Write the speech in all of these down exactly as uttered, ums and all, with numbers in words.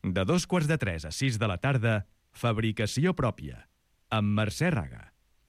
De dos quarts de tres a sis de la tarda, Fabricació pròpia, amb Mercè Raga.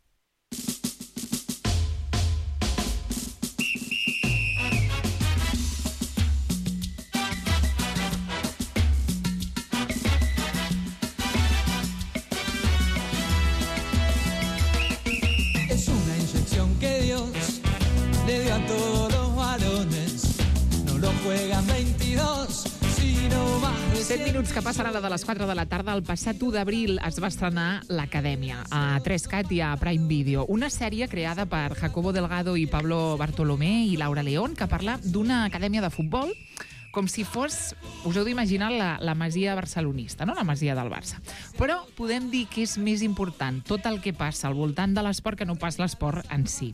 Es una inyección que Dios le dio a todos los varones. No lo juegan veintidós, sino más de set minuts que passen a la de les quatre de la tarda. El passat u d'abril es va estrenar l'Acadèmia a tres cat i a Prime Video, una sèrie creada per Jacobo Delgado i Pablo Bartolomé i Laura León, que parla d'una acadèmia de futbol com si fos, us heu d'imaginar, la, la masia barcelonista, no? La masia del Barça. Però podem dir que és més important tot el que passa al voltant de l'esport que no pas l'esport en si.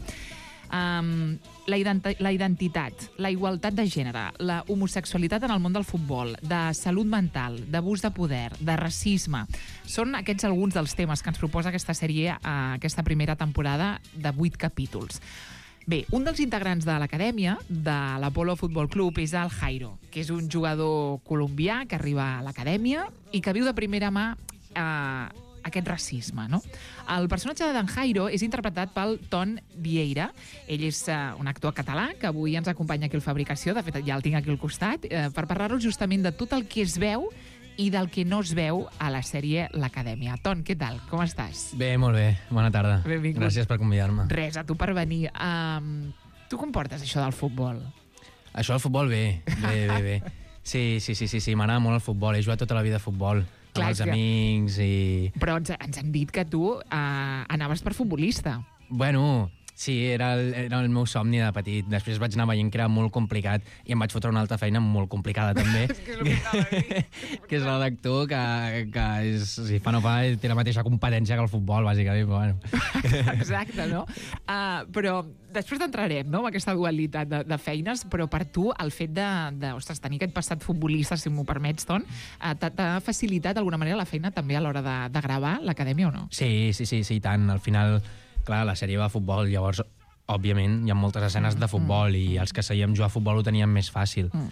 Um, la, identi la identitat, la igualtat de gènere, la homosexualitat en el món del futbol, de salut mental, d'abús de poder, de racisme. Són aquests alguns dels temes que ens proposa aquesta sèrie a aquesta primera temporada de vuit capítols. Bé, un dels integrants de l'acadèmia de l'Apolo Futbol Club és el Jairo, que és un jugador colombià que arriba a l'acadèmia i que viu de primera mà eh, aquest racisme, no? El personatge d'en Jairo és interpretat pel Ton Vieira. Ell és uh, un actor català que avui ens acompanya aquí al Fabricació, de fet ja el tinc aquí al costat, uh, per parlar-nos justament de tot el que es veu i del que no es veu a la sèrie L'Acadèmia. Ton, què tal? Com estàs? Bé, molt bé. Bona tarda. Benvingut. Gràcies per convidar-me. Res, a tu per venir. Um, tu com portes això del futbol? Això del futbol, bé. Bé, bé, bé. Sí, sí, sí, sí, sí. M'agrada molt el futbol. He jugat tota la vida a futbol. Clar, amb els que... amics i... Però ens, ens han dit que tu uh, anaves per futbolista. Bueno, sí, era el, era el meu somni de petit. Després vaig anar veient que era molt complicat i em vaig fotre una altra feina molt complicada, també. És que és el que anava a dir. Que és la d'actor, que, que és, si fa no fa, té la mateixa competència que el futbol, bàsicament. Bueno. Exacte, no? Uh, però després d'entrarem, no?, amb aquesta dualitat de, de feines, però per tu el fet de, de ostres, tenir aquest passat futbolista, si m'ho permets, Ton, uh, t'ha facilitat d'alguna manera la feina també a l'hora de, de gravar l'Acadèmia o no? Sí, sí, sí, sí, tant. Al final, clar, la sèrie va a futbol, llavors, òbviament, hi ha moltes escenes de futbol mm, i els que sabíem jugar a futbol ho teníem més fàcil. Mm.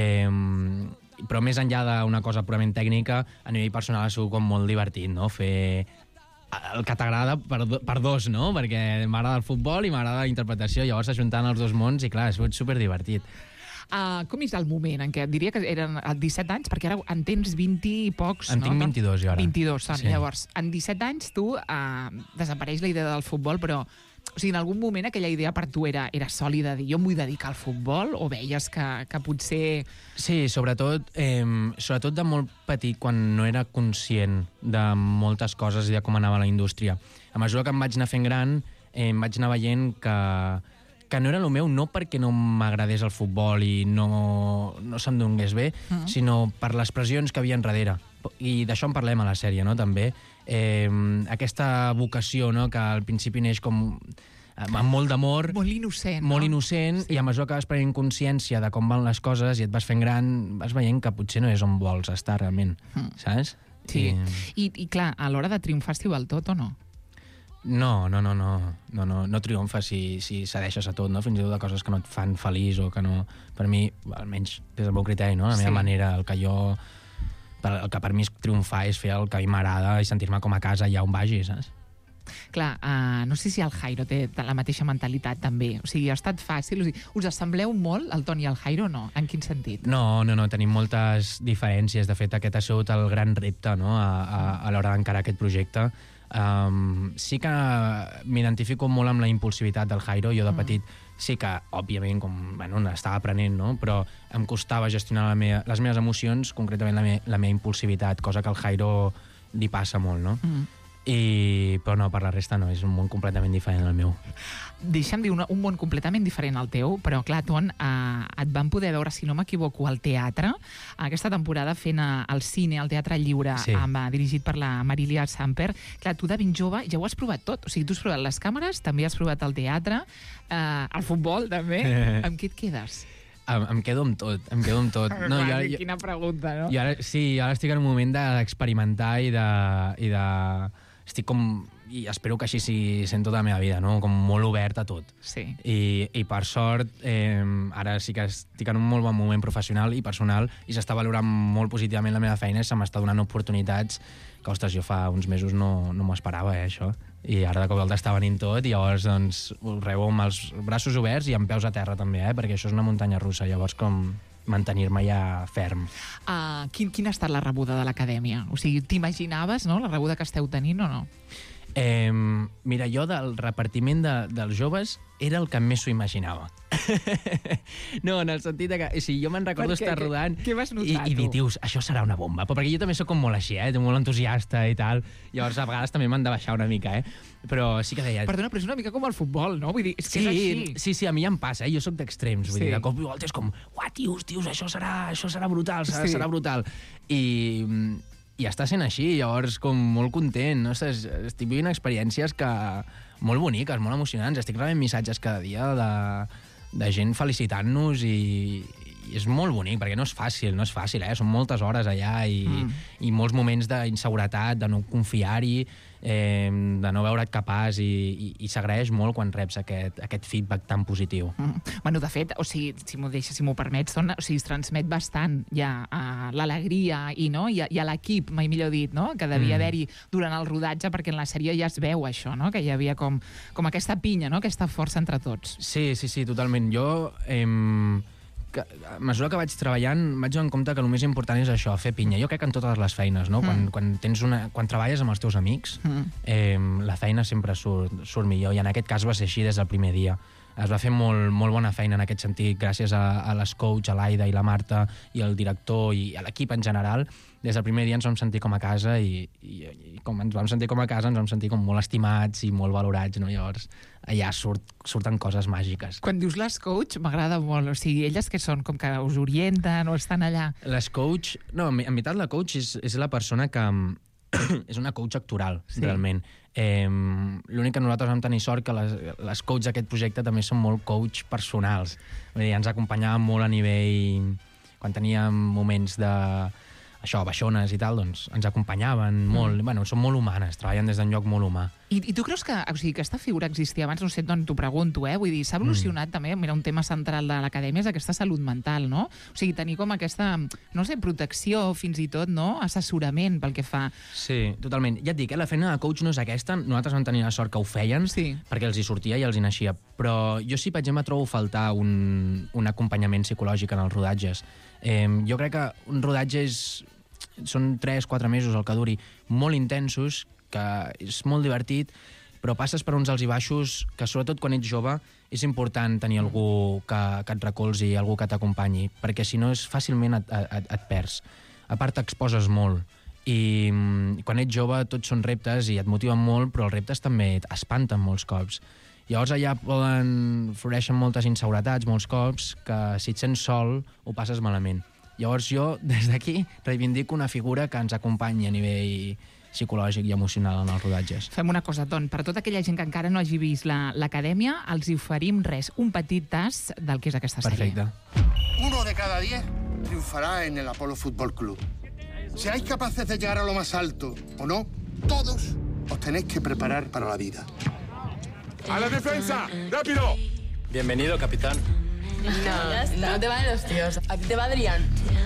Eh, però més enllà d'una cosa purament tècnica, a nivell personal ha sigut com molt divertit, no?, fer el que t'agrada per, do, per dos, no?, perquè m'agrada el futbol i m'agrada la interpretació, llavors ajuntant els dos mons i clar, ha sigut superdivertit. Uh, com és el moment en què, diria que eren disset anys, perquè ara en tens vint i pocs, en no? tinc vint-i-dos jo ara. vint-i-dos, Ton. Sí. Llavors, en disset anys tu uh, desapareix la idea del futbol, però o sigui, en algun moment aquella idea per tu era, era sòlida, de dir, jo em vull dedicar al futbol, o veies que, que potser... Sí, sobretot, eh, sobretot de molt petit, quan no era conscient de moltes coses i de com anava la indústria. A mesura que em vaig anar fent gran, eh, em vaig anar veient que, que no era el meu, no perquè no m'agradés el futbol i no, no se'm donés bé, uh-huh. sinó per les pressions que havia enrere. I d'això en parlem a la sèrie, no?, també. Eh, aquesta vocació, no?, que al principi neix com amb molt d'amor, molt innocent, molt no? innocent, sí. I a mesura que vas prenent consciència de com van les coses i et vas fent gran, vas veient que potser no és on vols estar realment, mm. saps? Sí, I, I, i clar, a l'hora de triomfar estiu al tot o no? No, no, no, no, no, no, no triomfa si, si cedeixes a tot, no? Fins i tot de coses que no et fan feliç o que no... Per mi, almenys des del meu criteri, no? La meva sí. manera, el que jo... El que per mi és triomfar és fer el que a mi m'agrada i sentir-me com a casa allà on vagi, saps? Clar, uh, no sé si el Jairo té la mateixa mentalitat també, o sigui, ha estat fàcil, o sigui, us assembleu molt, el Ton i el Jairo, o no? En quin sentit? No, no, no, tenim moltes diferències, de fet aquest ha sigut el gran repte, no?, a, a, a l'hora d'encarar aquest projecte. Um, sí que m'identifico molt amb la impulsivitat del Jairo, jo de petit mm. sí que, òbviament, com, bueno, estava aprenent, no?, però em costava gestionar la meva, les meves emocions, concretament la, me, la meva impulsivitat, cosa que al Jairo li passa molt, no? Mm. I, però no, per la resta no, és un món completament diferent al meu. Deixa'm dir, una, un món completament diferent al teu, però clar, Ton, eh, et van poder veure, si no m'equivoco, al teatre, aquesta temporada fent el cine, al Teatre Lliure, sí. amb, dirigit per la Marilia Samper. Clar, tu de ben jove ja ho has provat tot, o sigui, tu has provat les càmeres, també has provat el teatre, eh, el futbol també, amb què et quedes? Em, em quedo amb tot, em quedo amb tot. No, clar, jo, quina pregunta, no? Jo ara, sí, ara estic en un moment d'experimentar i de... I de estic com i espero que així sigui sent tota la meva vida, no? Com molt obert a tot. Sí. I, i per sort, eh, ara sí que estic en un molt bon moment professional i personal i s'està valorant molt positivament la meva feina i se m'està donant oportunitats que, ostres, jo fa uns mesos no, no m'ho esperava, eh, això. I ara de cop volta està venint tot i llavors doncs, ho rebo amb els braços oberts i amb peus a terra també, eh, perquè això és una muntanya russa, llavors com mantenir-me ja ferm. Uh, quin, quina ha estat la rebuda de l'acadèmia? O sigui, t'imaginaves, no?, la rebuda que esteu tenint o no? Eh, mira, jo del repartiment de, dels joves era el que més s'ho imaginava. No, en el sentit de que... O sigui, jo me'n recordo estar rodant... Què vas notar, i, i dir, tios, això serà una bomba. Però perquè jo també sóc com molt així, eh? Molt entusiasta i tal. Llavors, a vegades també m'han de baixar una mica, eh? Però sí que deia... Perdona, però és una mica com el futbol, no? Vull dir, és que sí, és així. Sí, sí, a mi ja em passa, eh? Jo sóc d'extrems. Vull Sí. dir, de cop i volta és com, uah, tios, tios, això serà, això serà brutal, serà, Sí. serà brutal. I... i està sent així, llavors com molt content, no? Estic, estic vivint experiències que molt boniques, molt emocionants, estic rebent missatges cada dia de, de gent felicitant-nos i, i és molt bonic, perquè no és fàcil, no és fàcil, eh? Són moltes hores allà i, mm. i molts moments d'inseguretat, de no confiar-hi, eh, de no veure't capaç i, i, i s'agraeix molt quan reps aquest, aquest feedback tan positiu. Mm. Bueno, de fet, o sigui, si m'ho deixes, si m'ho permets, dona, o sigui, es transmet bastant ja uh, l'alegria i, no? I, i a l'equip, mai millor dit, no? Que devia mm. haver-hi durant el rodatge, perquè en la sèrie ja es veu això, no? Que hi havia com, com aquesta pinya, no? Aquesta força entre tots. Sí, sí, sí, totalment. Jo... Eh, que, a mesura que vaig treballant vaig donar en compte que el més important és això, fer pinya. Jo crec que en totes les feines, no? Mm. Quan, quan, tens una, quan treballes amb els teus amics, mm. eh, la feina sempre surt, surt millor, i en aquest cas va ser així des del primer dia. Es va fer molt, molt bona feina en aquest sentit, gràcies a, a les coach, a l'Aida i la Marta, i al director i a l'equip en general. Des del primer dia ens vam sentir com a casa i, i, i com ens vam sentir com a casa ens vam sentir com molt estimats i molt valorats, no? Llavors allà surt, surten coses màgiques. Quan dius les coach, m'agrada molt. O sigui, elles que són? Com que us orienten o estan allà? Les coach... No, en veritat la coach és, és la persona que... és una coach actoral, sí. Realment. Eh, L'únic que nosaltres vam tenir sort que les, les coach d'aquest projecte també són molt coach personals. Vull dir, ens acompanyaven molt a nivell... Quan teníem moments de... això, baixones i tal, doncs ens acompanyaven molt. Mm. Bueno, són molt humanes, treballen des d'un lloc molt humà. I, I tu creus que, o sigui, aquesta figura existia abans? No sé, doncs t'ho pregunto, eh? Vull dir, s'ha evolucionat mm. també, mira, un tema central de l'acadèmia és aquesta salut mental, no? O sigui, tenir com aquesta, no sé, protecció, fins i tot, no? Assessorament pel que fa. Sí, totalment. Ja et dic, eh? La feina de coach no és aquesta. Nosaltres vam tenir la sort que ho feien, sí. Perquè els hi sortia i els hi naixia. Però jo sí, per exemple, trobo faltar un, un acompanyament psicològic en els rodatges. Eh, jo crec que un rodatge és... són tres quatre mesos el que duri, molt intensos, que és molt divertit, però passes per uns alts i baixos que, sobretot quan ets jove, és important tenir algú que, que et recolzi, algú que t'acompanyi, perquè si no és fàcilment et, et, et perds. A part, t'exposes molt. I quan ets jove tots són reptes i et motiven molt, però els reptes també espanten molts cops. Llavors allà poden floreixen moltes inseguretats, molts cops, que si et sents sol ho passes malament. Llavors jo, des d'aquí, reivindico una figura que ens acompanyi a nivell psicològic i emocional en els rodatges. Fem una cosa, Ton, per tota aquella gent que encara no hagi vist l'acadèmia, la, els hi oferim res, un petit tas del que és aquesta sèrie. Perfecte. Uno de cada diez triunfará en el Apolo Fútbol Club. Seáis capaces de llegar a lo más alto o no, todos os tenéis que preparar para la vida. ¡A la defensa! ¡Rápido! Bienvenido, capitán. No, no te van los tíos. A ti te va Adrián.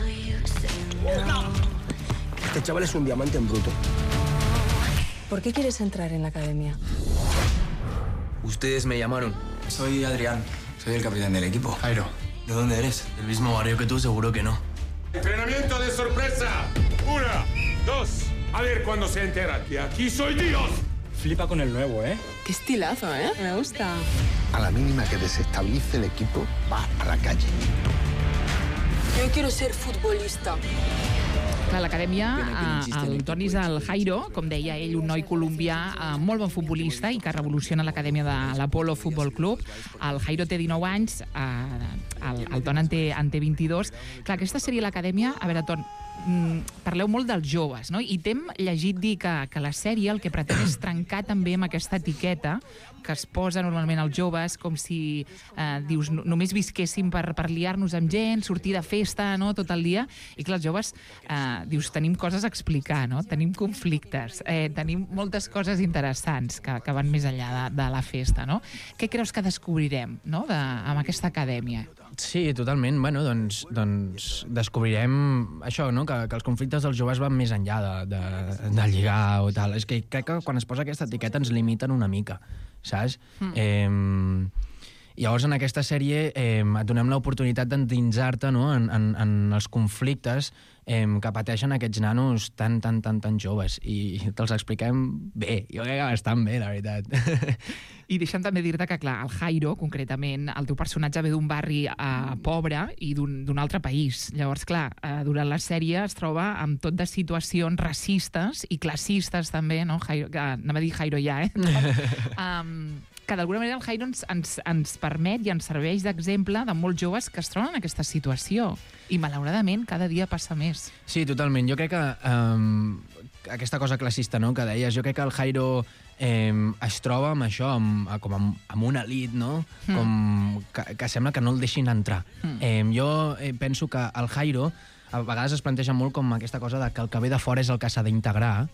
No. Este chaval es un diamante en bruto. ¿Por qué quieres entrar en la academia? Ustedes me llamaron. Soy Adrián. Soy el capitán del equipo. Jairo. ¿De dónde eres? Del mismo barrio que tú, seguro que no. ¡Entrenamiento de sorpresa! Una, dos. A ver cuándo se entera que aquí soy Dios. Flipa con el nuevo, ¿eh? Qué estilazo, ¿eh? Me gusta. A la mínima que desestabilice el equipo, va a la calle. Yo quiero ser futbolista. Clar, l'acadèmia, el Toni és el Jairo, com deia ell, un noi colombià molt bon futbolista i que revoluciona l'acadèmia de l'Apolo Futbol Club. El Jairo té dinou anys, el, el Ton en té, en té vint-i-dos. Clar, aquesta sèrie, l'acadèmia, a veure, Ton, parleu molt dels joves, no? I t'hem llegit dir que, que la sèrie el que pretén és trencar també amb aquesta etiqueta que es posa normalment als joves, com si, eh, dius, no, només visquéssim per, per liar-nos amb gent, sortir de festa, no?, tot el dia. I clar, els joves, eh, dius, tenim coses a explicar, no? Tenim conflictes, eh, tenim moltes coses interessants que, que van més enllà de, de la festa, no? Què creus que descobrirem, no?, de, amb aquesta acadèmia? Sí, totalment. Bueno, doncs, doncs descobrirem això, no?, que, que els conflictes dels joves van més enllà de, de, de lligar o tal. És que crec que quan es posa aquesta etiqueta ens limiten una mica, saps? Mm. Eh, llavors, en aquesta sèrie eh, et donem l'oportunitat d'endinsar-te, no?, en, en, en els conflictes eh, que pateixen aquests nanos tan, tan, tan, tan joves. I te'ls expliquem bé. Jo crec que bastant bé, la veritat. I deixa'm també dir-te que, clar, el Jairo, concretament, el teu personatge ve d'un barri eh, pobre i d'un altre país. Llavors, clar, eh, durant la sèrie es troba amb tot de situacions racistes i classistes, també, no? Jairo, que, anava a dir Jairo ja, eh? um, que d'alguna manera el Jairo ens, ens, ens permet i ens serveix d'exemple de molts joves que es troben en aquesta situació. I, malauradament, cada dia passa més. Sí, totalment. Jo crec que um, aquesta cosa classista, no?, que deies, jo crec que el Jairo eh, es troba amb això, amb, com amb, amb una elit, no?, mm. com que, que sembla que no el deixin entrar. Mm. Eh, jo eh, penso que el Jairo a vegades es planteja molt com aquesta cosa de que el que ve de fora és el que s'ha d'integrar,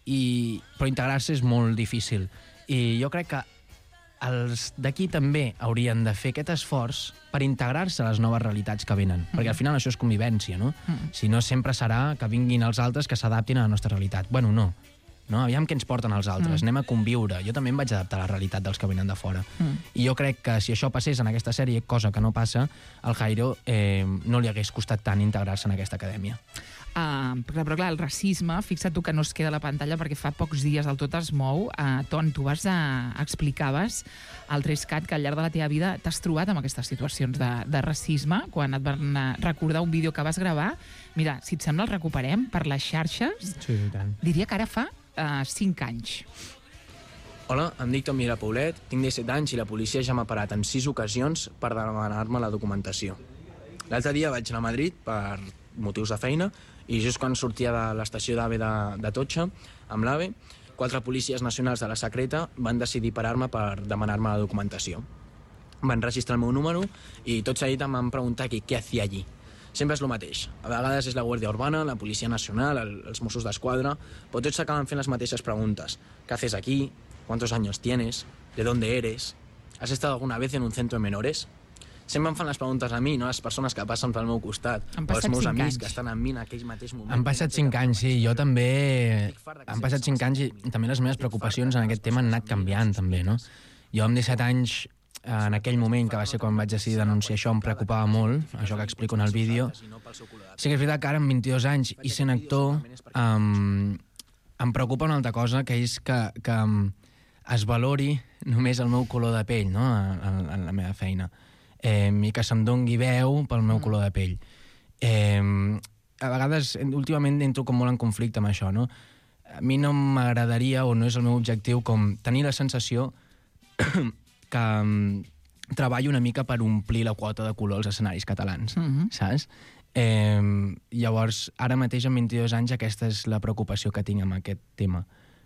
i però integrar-se és molt difícil. I jo crec que els d'aquí també haurien de fer aquest esforç per integrar-se a les noves realitats que venen, mm. perquè al final això és convivència, no? Mm. Si no, sempre serà que vinguin els altres que s'adaptin a la nostra realitat. Bueno, no. No? Aviam què ens porten els altres, mm. anem a conviure. Jo també em vaig adaptar a la realitat dels que venen de fora. Mm. I jo crec que si això passés en aquesta sèrie, cosa que no passa, al Jairo eh, no li hagués costat tant integrar-se en aquesta acadèmia. Uh, però, però clar, el racisme, fixa't tu que no es queda a la pantalla perquè fa pocs dies el Tot es mou. Uh, Ton, tu vas a, explicaves al Trescat que al llarg de la teva vida t'has trobat amb aquestes situacions de, de racisme quan et van recordar un vídeo que vas gravar. Mira, si et sembla el recuperem per les xarxes. Sí, tant. Diria que ara fa uh, cinc anys. Hola, em dic Tom Mira Paulet, tinc disset anys i la policia ja m'ha parat en sis ocasions per demanar-me la documentació. L'altre dia vaig anar a Madrid per motius de feina i just quan sortia de l'estació d'AVE de, de Totxa, amb l'AVE, quatre policies nacionals de la secreta van decidir parar-me per demanar-me la documentació. Van registrar el meu número i tot seguit em van preguntar què, què hacía allí. Sempre és el mateix. A vegades és la Guàrdia Urbana, la Policia Nacional, el, els Mossos d'Esquadra, però tots acaben fent les mateixes preguntes. ¿Qué haces aquí? ¿Cuántos años tienes? ¿De dónde eres? ¿Has estado alguna vez en un centro de menores? Sempre em fan les preguntes a mi, no a les persones que passen pel meu costat, o els meus amics anys. que estan amb mi en aquells mateix moments. Han passat cinc anys, sí, jo també... Han passat cinc anys i també les meves preocupacions en aquest tema han anat canviant, també, no? Jo amb disset anys, en aquell moment, que va ser quan vaig decidir denunciar això, em preocupava molt, això que explico en el vídeo. Sí que és veritat que ara, amb vint-i-dos anys, i sent actor, um, em preocupa una altra cosa, que és que, que es valori només el meu color de pell, no?, en, en la meva feina. Eh, i que se'm dongui veu pel meu color de pell. Eh, a vegades, últimament, entro com molt en conflicte amb això, no? A mi no m'agradaria, o no és el meu objectiu, com tenir la sensació que um, treballo una mica per omplir la quota de color als escenaris catalans, uh-huh. saps? Eh, llavors, ara mateix, amb vint-i-dos anys, aquesta és la preocupació que tinc amb aquest tema.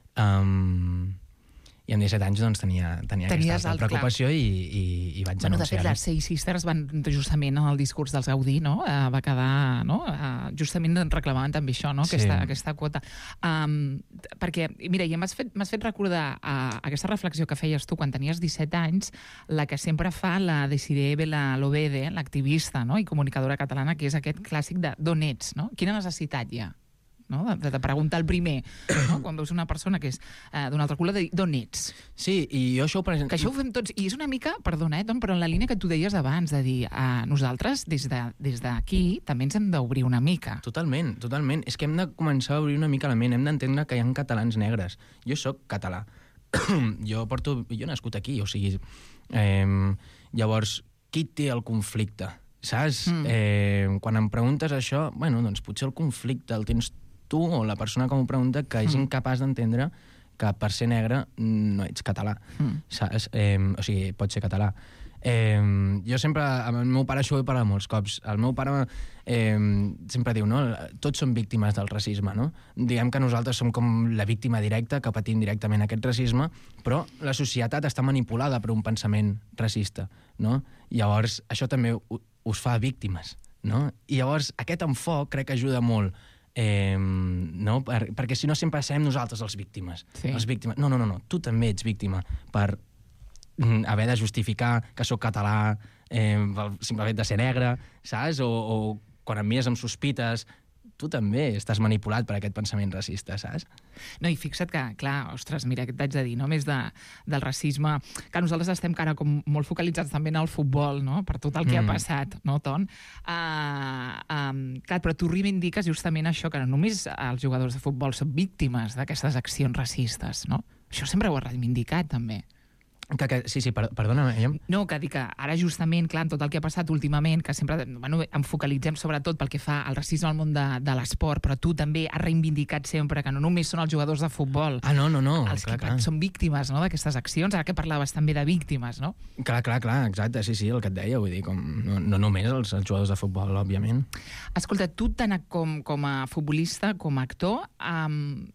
Um, I amb disset anys doncs, tenia, tenia aquesta preocupació i, i, i vaig bueno, denunciar-ho. De fet, les Seis Sisters van justament en el discurs dels Gaudí, no? Uh, va quedar, no? Uh, justament reclamaven també això, no? Aquesta, sí. aquesta quota. Um, perquè, mira, i m'has fet, m'has fet recordar uh, aquesta reflexió que feies tu quan tenies disset anys, la que sempre fa la Desiree Belalobede, l'activista, no? I comunicadora catalana, que és aquest clàssic de d'on ets, no? Quina necessitat hi ha? No? De, de preguntar el primer, no? Quan veus una persona que és eh, d'un altre color, de dir d'on ets. Sí, i jo això ho presento... Que això ho fem tots, i és una mica, perdona, eh, Tom, però en la línia que tu deies abans, de dir, eh, nosaltres, des d'aquí, de, des també ens hem d'obrir una mica. Totalment, totalment. És que hem de començar a obrir una mica la ment, hem d'entendre que hi ha catalans negres. Jo sóc català. jo porto... Jo he nascut aquí, o sigui... Eh, llavors, qui té el conflicte? Saps? Mm. Eh, quan em preguntes això, bueno, doncs potser el conflicte el tens tu o la persona que m'ho pregunta que és incapaç d'entendre que per ser negre no ets català. Mm. Saps? Eh, o sigui, pots ser català. Eh, jo sempre, amb el meu pare això ho he parlat molts cops. El meu pare eh, sempre diu, no? Tots som víctimes del racisme, no? Diguem que nosaltres som com la víctima directa que patim directament aquest racisme, però la societat està manipulada per un pensament racista, no? Llavors, això també us fa víctimes, no? I llavors, aquest enfoc crec que ajuda molt, eh, no? Per, perquè si no sempre serem nosaltres els víctimes. Sí. Els víctimes. No, no, no, no, tu també ets víctima per haver de justificar que sóc català eh, pel simple fet de ser negre, saps? O, o quan em mires amb sospites, tu també estàs manipulat per aquest pensament racista, saps? No, i fixa't que, clar, ostres, mira, què t'haig de dir, no? Més de, del racisme, que nosaltres estem cara com molt focalitzats també en el futbol, no? Per tot el que mm. ha passat, no, Ton? Uh, um, clar, però tu reivindiques justament això, que no només els jugadors de futbol són víctimes d'aquestes accions racistes, no? Això sempre ho has reivindicat, també. Que, que, sí, sí, per, perdona. Ja... No, que dic que ara justament, clar, en tot el que ha passat últimament, que sempre bueno, em focalitzem sobretot pel que fa al racisme al món de, de l'esport, però tu també has reivindicat sempre que no només són els jugadors de futbol, ah, no, no, no, els clar, que clar. són víctimes, no, d'aquestes accions, ara que parlaves també de víctimes, no? Clar, clar, clar, exacte, sí, sí, el que et deia, vull dir, com, no, no només els, els jugadors de futbol, òbviament. Escolta, tu tant com, com a futbolista, com a actor, um,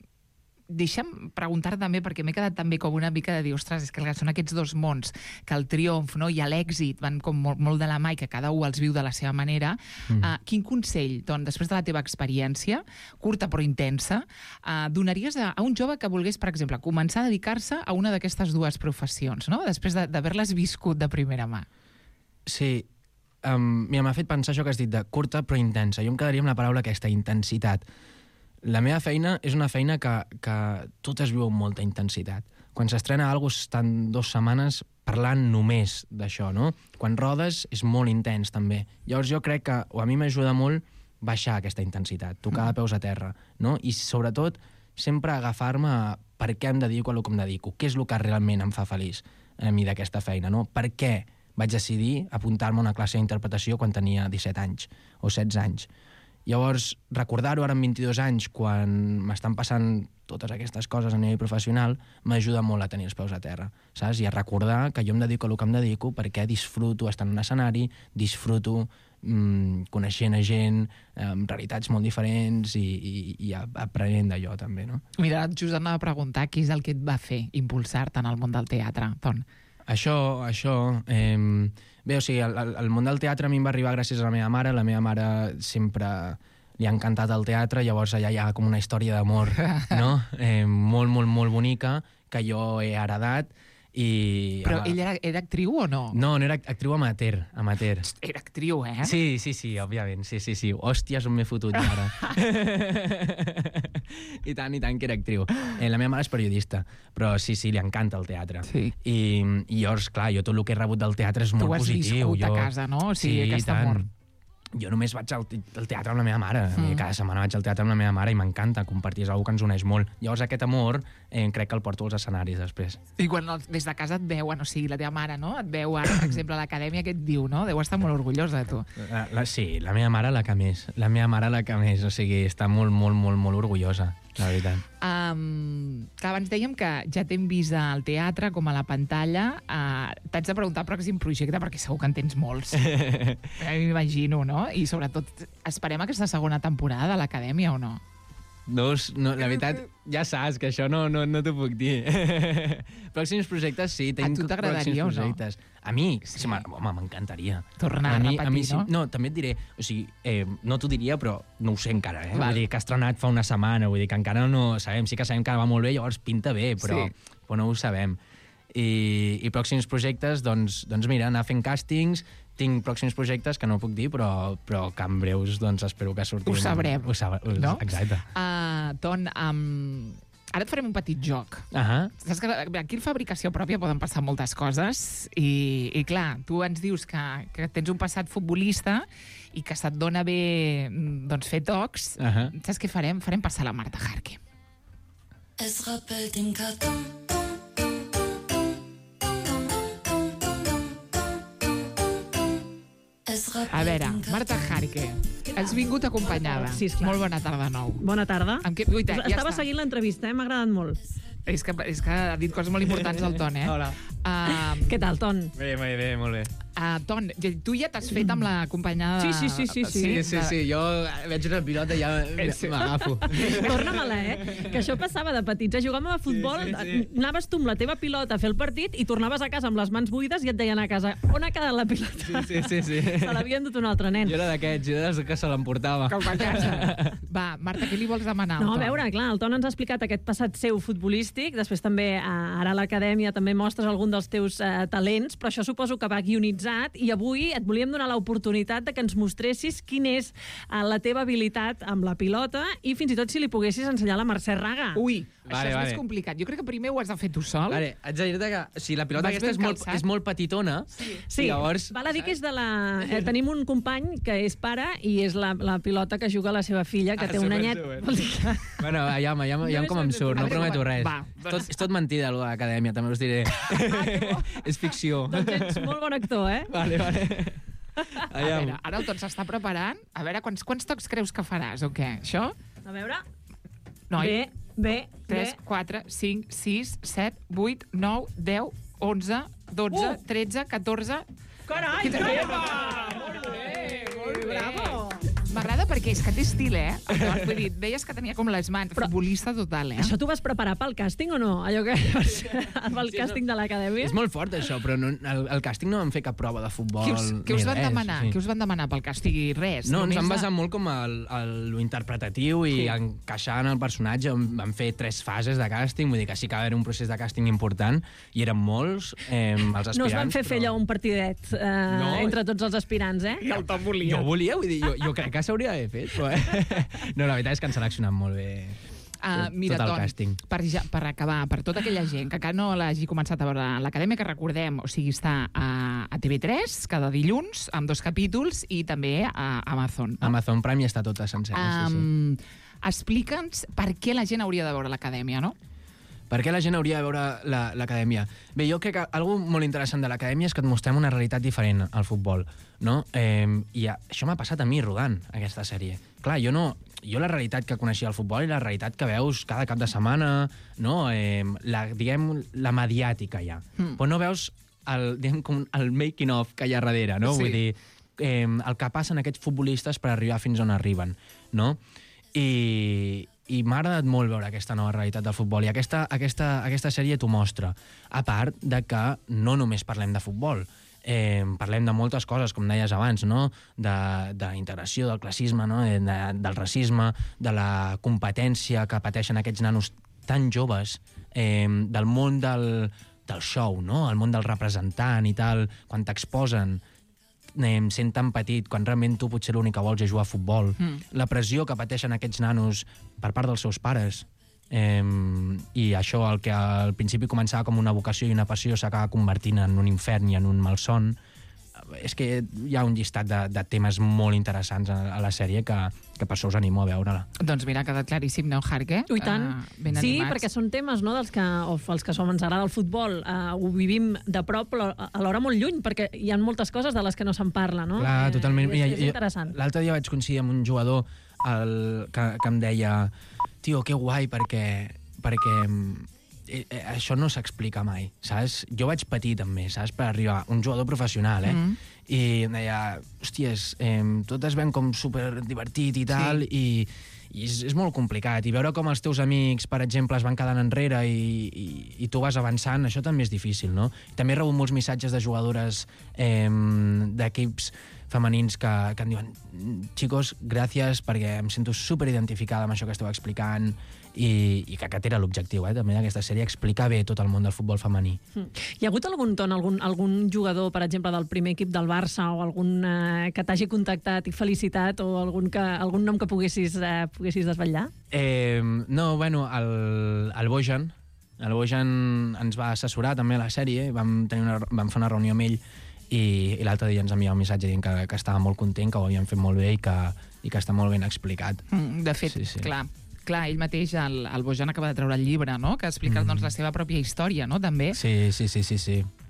deixa'm preguntar també, perquè m'he quedat també com una mica de dir, ostres, és que són aquests dos mons, que el triomf, no, i l'èxit van com molt, molt de la mà i que cada un els viu de la seva manera. Mm. Uh, quin consell, doncs, després de la teva experiència, curta però intensa, uh, donaries a, a un jove que volgués, per exemple, començar a dedicar-se a una d'aquestes dues professions, no? Després d'haver-les viscut de primera mà? Sí, um, mira, m'ha fet pensar això que has dit de curta però intensa. Jo em quedaria amb la paraula aquesta, intensitat. La meva feina és una feina que, que tot es viu amb molta intensitat. Quan s'estrena alguna cosa estan dues setmanes parlant només d'això, no? Quan rodes és molt intens, també. Llavors jo crec que, o a mi m'ajuda molt, baixar aquesta intensitat, tocar de peus a terra, no? I sobretot sempre agafar-me a per què em dedico a el que em dedico, què és el que realment em fa feliç a mi d'aquesta feina, no? Per què vaig decidir apuntar-me a una classe d'interpretació quan tenia disset anys o setze anys. Llavors, recordar-ho ara amb vint-i-dos anys, quan m'estan passant totes aquestes coses a nivell professional, m'ajuda molt a tenir els peus a terra, saps? I a recordar que jo em dedico a el que em dedico perquè disfruto estar en un escenari, disfruto mmm, coneixent a gent, amb realitats molt diferents i, i, i aprenent d'allò també, no? Mira, just anava a preguntar què és el que et va fer impulsar-te en el món del teatre, Ton. Això, això... Eh, bé, o sigui, el, el món del teatre a mi em va arribar gràcies a la meva mare. La meva mare sempre li ha encantat el teatre, llavors allà hi ha com una història d'amor, no? Eh, molt, molt, molt bonica, que jo he heredat. I, però ella era, era actriu o no? No, no era actriu amateur, amateur. Era actriu, eh? Sí, sí, sí, òbviament, sí, sí, sí. Hòsties, on m'he fotut ara. I tant, i tant que era actriu. Eh, la meva mare és periodista, però sí, sí, li encanta el teatre. Sí. I, i llavors, clar, jo tot el que he rebut del teatre és molt positiu. Tu has viscut jo... a casa, no? O sigui, sí, aquest tant. amor. Jo només vaig al, al teatre amb la meva mare. Mm. Cada setmana vaig al teatre amb la meva mare i m'encanta compartir, és una cosa que ens uneix molt. Llavors aquest amor eh, crec que el porto als escenaris després. I quan des de casa et veuen, o sigui, la teva mare, no? Et veu ara, per exemple, a l'acadèmia, què et diu, no? Deu estar molt orgullosa de tu. La, la, sí, la meva mare la que més. La meva mare la que més. O sigui, està molt, molt, molt, molt orgullosa, la veritat. Um, que abans dèiem que ja t'hem vist al teatre com a la pantalla. Uh, T'haig de preguntar el pròxim projecte perquè segur que en tens molts. M'imagino, no? I sobretot, esperem aquesta segona temporada de l'Acadèmia o no? No, no, la veritat, ja saps que això no, no, no t'ho puc dir. Pròxims projectes, sí. A tu t'agradaria o no? A mi, sí. Sí, home, m'encantaria. Tornar a, a mi, repetir, a mi, no? No, també et diré, o sigui, eh, no t'ho diria, però no ho sé encara, eh? Val. Vull dir que ha estrenat fa una setmana, vull dir que encara no sabem, sí que sabem que va molt bé, llavors pinta bé, però, sí. però no ho sabem. I, i pròxims projectes, doncs, doncs mira, anar fent càstings. Tinc pròxims projectes que no puc dir, però, però que en breus doncs, espero que surtin. Ho sabrem. Ho sabrem, no? Exacte. Uh, Ton, um, ara et farem un petit joc. Uh -huh. Saps que aquí en fabricació pròpia poden passar moltes coses i, i clar, tu ens dius que, que tens un passat futbolista i que se't dona bé doncs, fer tocs. Uh -huh. Saps què farem? Farem passar la Marta Harke. Es rappelt den Karton. A veure, Marta Harke, has vingut acompanyada. Sí, esclar. Molt bona tarda, nou. Bona tarda. Amb què... Uita, ja Estava està. seguint l'entrevista, eh? M'ha agradat molt. És que, és que ha dit coses molt importants el Ton, eh? Hola. Uh, Què tal, Ton? Bé, bé, bé, molt bé. uh, Ton, tu ja t'has fet amb la companya de... Sí, sí, sí, sí, sí. Sí, sí, sí, jo veig una pilota i ja Sí. m'agafo. Torna-me-la, eh? Que això passava de petits. Eh? Jugàvem a futbol, Sí, sí, sí. anaves tu amb la teva pilota a fer el partit i tornaves a casa amb les mans buides i et deien a casa, on ha quedat la pilota? Sí, sí, sí, sí. Se l'havien dut un altre nen. Jo era d'aquests, jo era dels que se l'emportava. Com a casa. Va, Marta, què li vols demanar? No, al a Ton? veure, clar, el Ton ens ha explicat aquest passat seu futbolístic, després també eh, ara a l'acadèmia també mostres algun dels teus eh, talents, però això suposo que va guionitzat i avui et volíem donar l'oportunitat de que ens mostressis quina és eh, la teva habilitat amb la pilota i fins i tot si li poguessis ensenyar a la Mercè Raga. Ui, Vale, això és vale. més complicat. Jo crec que primer ho has de fer tu sol. Vale, haig de dir-te que o sigui, la pilota Vas aquesta ben és molt, calçat. és molt petitona. Sí, i llavors... val a dir que és de la... Eh, tenim un company que és pare i és la, la pilota que juga la seva filla, que Ah, té un super, anyet. super. Vol dir que... Bueno, ja, ja, ja, ja com em surt, no A veure prometo com- res. Va, És tot, és tot mentida, allò de l'acadèmia, també us diré. És ficció. Doncs ets molt bon actor, eh? Vale, vale. A veure, ara el Ton s'està preparant. A veure, quants, quants tocs creus que faràs o què? Això? A veure... Noi. Bé, bé, tres, bé. quatre, cinc, sis, set, vuit, nou, deu, onze, dotze, Uh! tretze, catorze... Carai, Eva! Molt bé, molt bé. Bravo! M'agrada perquè és que té estil, eh? El Ton, vull dir, deies que tenia com les mans, Però- futbolista total, eh? Això t'ho vas preparar pel càsting o no? Allò que pel càsting de l'acadèmia? És molt fort, això, però no, el, el càsting no vam fer cap prova de futbol. Què us, què us ni van res, demanar? sí. Què us van demanar pel càsting? Res. No, ens només vam de- basar molt com el, el, lo interpretatiu i Sí. sí. encaixar en el personatge. Vam fer tres fases de càsting, vull dir que sí que va haver un procés de càsting important i eren molts eh, els aspirants. No us van fer fer però... allò un partidet eh, No. entre tots els aspirants, eh? I el Tom volia. Jo volia, vull dir, jo, jo crec que s'hauria d'haver fet, però... Eh? No, la veritat és que han seleccionat molt bé Uh, tot, mira, tot el Ton, càsting. per, ja, per acabar, per tota aquella gent que encara no l'hagi començat a veure a l'acadèmia, que recordem, o sigui, està a, a T V tres cada dilluns, amb dos capítols, i també a Amazon. No? Amazon Prime ja està tota sencera, sí, sí. Um, Explica'ns per què la gent hauria de veure l'acadèmia, no? Per què la gent hauria de veure la- l'acadèmia? Bé, jo crec que algo molt interessant de l'acadèmia és que et mostrem una realitat diferent al futbol, no? Eh, I a, això m'ha passat a mi rodant aquesta sèrie. Clar, jo no... Jo la realitat que coneixia el futbol i la realitat que veus cada cap de setmana, no? Eh, la, diguem, la mediàtica ja. Mm. Però no veus el, diguem, com el making of que hi ha darrere, no? Sí. Vull dir, eh, el que passen aquests futbolistes per arribar fins on arriben, no? I, i m'ha agradat molt veure aquesta nova realitat del futbol i aquesta, aquesta, aquesta sèrie t'ho mostra. A part de que no només parlem de futbol, eh, parlem de moltes coses, com deies abans, no? de, de integració, del classisme, no? de, de, del racisme, de la competència que pateixen aquests nanos tan joves, eh, del món del, del show, no? El món del representant i tal, quan t'exposen eh, sent tan petit, quan realment tu potser l'únic que vols és jugar a futbol, Mm. la pressió que pateixen aquests nanos per part dels seus pares, eh, i això, el que al principi començava com una vocació i una passió, s'acaba convertint en un infern i en un malson. És que hi ha un llistat de, de temes molt interessants a, a la sèrie que, que per això us animo a veure-la. Doncs mira, ha quedat claríssim, no, Jarque? I tant. Uh, ben sí, animats. perquè són temes no, dels que, o els que som, ens agrada el futbol. Uh, ho vivim de prop, però alhora molt lluny, perquè hi ha moltes coses de les que no se'n parla, no? Clar, totalment. Eh, és, Mira, és jo- interessant. L'altre dia vaig coincidir amb un jugador el, que, que em deia tio, que guai, perquè, perquè eh, eh, això no s'explica mai, saps? Jo vaig patir també, saps? Per arribar un jugador professional, eh? Mm. I em deia, hòsties, eh, tot es ven com super divertit i tal, sí. i, i és, és molt complicat. I veure com els teus amics, per exemple, es van quedant enrere i, i, i tu vas avançant, això també és difícil, no? També he rebut molts missatges de jugadores eh, d'equips femenins que, que em diuen xicos, gràcies, perquè em sento super identificada amb això que esteu explicant i, i que aquest era l'objectiu, eh, també d'aquesta sèrie, explicar bé tot el món del futbol femení. Mm. Hi ha hagut algun ton, algun, algun jugador, per exemple, del primer equip del Barça o algun eh, que t'hagi contactat i felicitat o algun, que, algun nom que poguessis, eh, poguessis desvetllar? Eh, no, bueno, el, el Bojan, el Bojan ens va assessorar també a la sèrie, vam, tenir una, vam fer una reunió amb ell i, i l'altre dia ens enviava un missatge dient que, que estava molt content, que ho havien fet molt bé i que, i que està molt ben explicat. Mm, de fet, Sí, sí. clar, clar, ell mateix, el, el Bojan, acaba de treure el llibre, no?, que explica mm. doncs, la seva pròpia història, no?, també. Sí, sí, sí, sí, sí.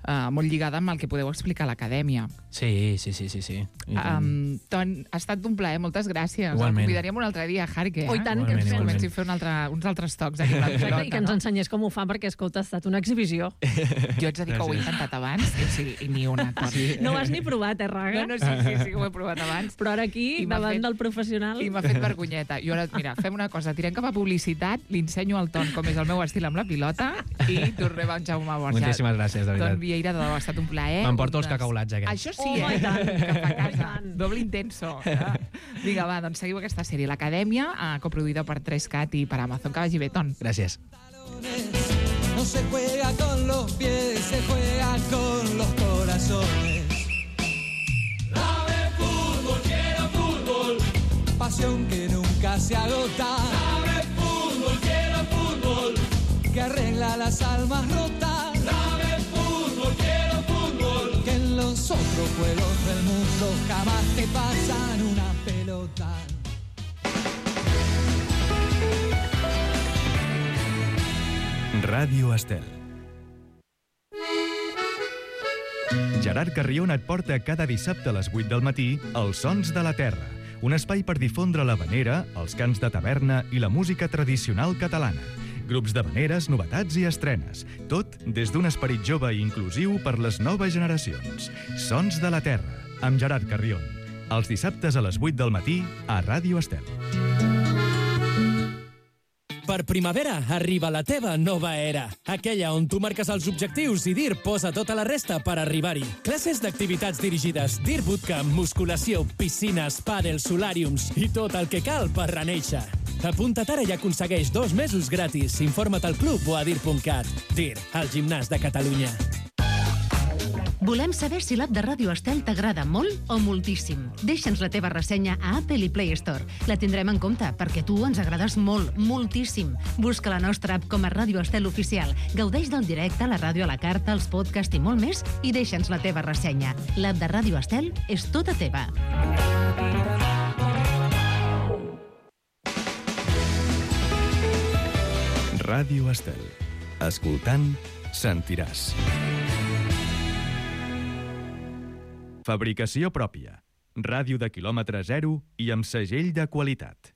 uh, molt lligada amb el que podeu explicar a l'acadèmia. Sí, sí, sí, sí. sí. Um, Ton, ha estat un plaer, moltes gràcies. Igualment. El convidaríem un altre dia, Jarque. Oh, i tant, que ens igualment. comenci a fer un altre, uns altres tocs aquí amb la pilota, I que ens no? ensenyés com ho fa, perquè, escolta, ha estat una exhibició. Jo haig de dir que ho he intentat abans, i, o sigui, i ni una. Sí. No ho has ni provat, eh, Raga? No, no, sí, sí, sí que ho he provat abans. Però ara aquí, I m'ha davant fet- del professional... I m'ha fet vergonyeta. I ara, mira, fem una cosa, tirem cap a publicitat, li ensenyo al Ton com és el meu estil amb la pilota i tornem amb Jaume Borja. Moltíssimes gràcies, de veritat. Ton Vieira, de debò, ha estat un plaer. M'emporto els Un des- cacaulats aquests. Això sí, Oh, eh? i tant. Cap a casa. I tant. Doble intenso. Eh? Vinga, va, doncs seguiu aquesta sèrie. L'Acadèmia, eh, coproduïda per tres cat i per Amazon. Que vagi bé, Ton. Gràcies. No se juega con los pies, se juega con los corazones. Dame fútbol, quiero fútbol. Pasión que nunca se agota. Dame fútbol, quiero fútbol. Que arregla las almas rotas. Dame fútbol, quiero fútbol. Que en los otros juegos del mundo jamás te pasan una pelota. Ràdio Estel. Gerard Carrion et porta cada dissabte a les vuit del matí Els Sons de la Terra, un espai per difondre l'havanera, els cants de taverna i la música tradicional catalana. Grups d'havaneres, novetats i estrenes. Tot des d'un esperit jove i inclusiu per les noves generacions. Sons de la Terra, amb Gerard Carrion. Els dissabtes a les vuit del matí a Ràdio Estel. Per primavera arriba la teva nova era, aquella on tu marques els objectius i D I R posa tota la resta per arribar-hi. Classes d'activitats dirigides, D I R Bootcamp, musculació, piscines, pàdel, solàriums i tot el que cal per renéixer. Apunta't ara i aconsegueix dos mesos gratis. Informa't al club o a dir punt cat. D I R, el gimnàs de Catalunya. Volem saber si l'app de Ràdio Estel t'agrada molt o moltíssim. Deixa'ns la teva ressenya a Apple i Play Store. La tindrem en compte, perquè tu ens agrades molt, moltíssim. Busca la nostra app com a Ràdio Estel Oficial. Gaudeix del directe, la ràdio a la carta, els podcasts i molt més, i deixa'ns la teva ressenya. L'app de Ràdio Estel és tota teva. Ràdio Estel. Escoltant, sentiràs. Fabricació pròpia. Ràdio de quilòmetre zero i amb segell de qualitat.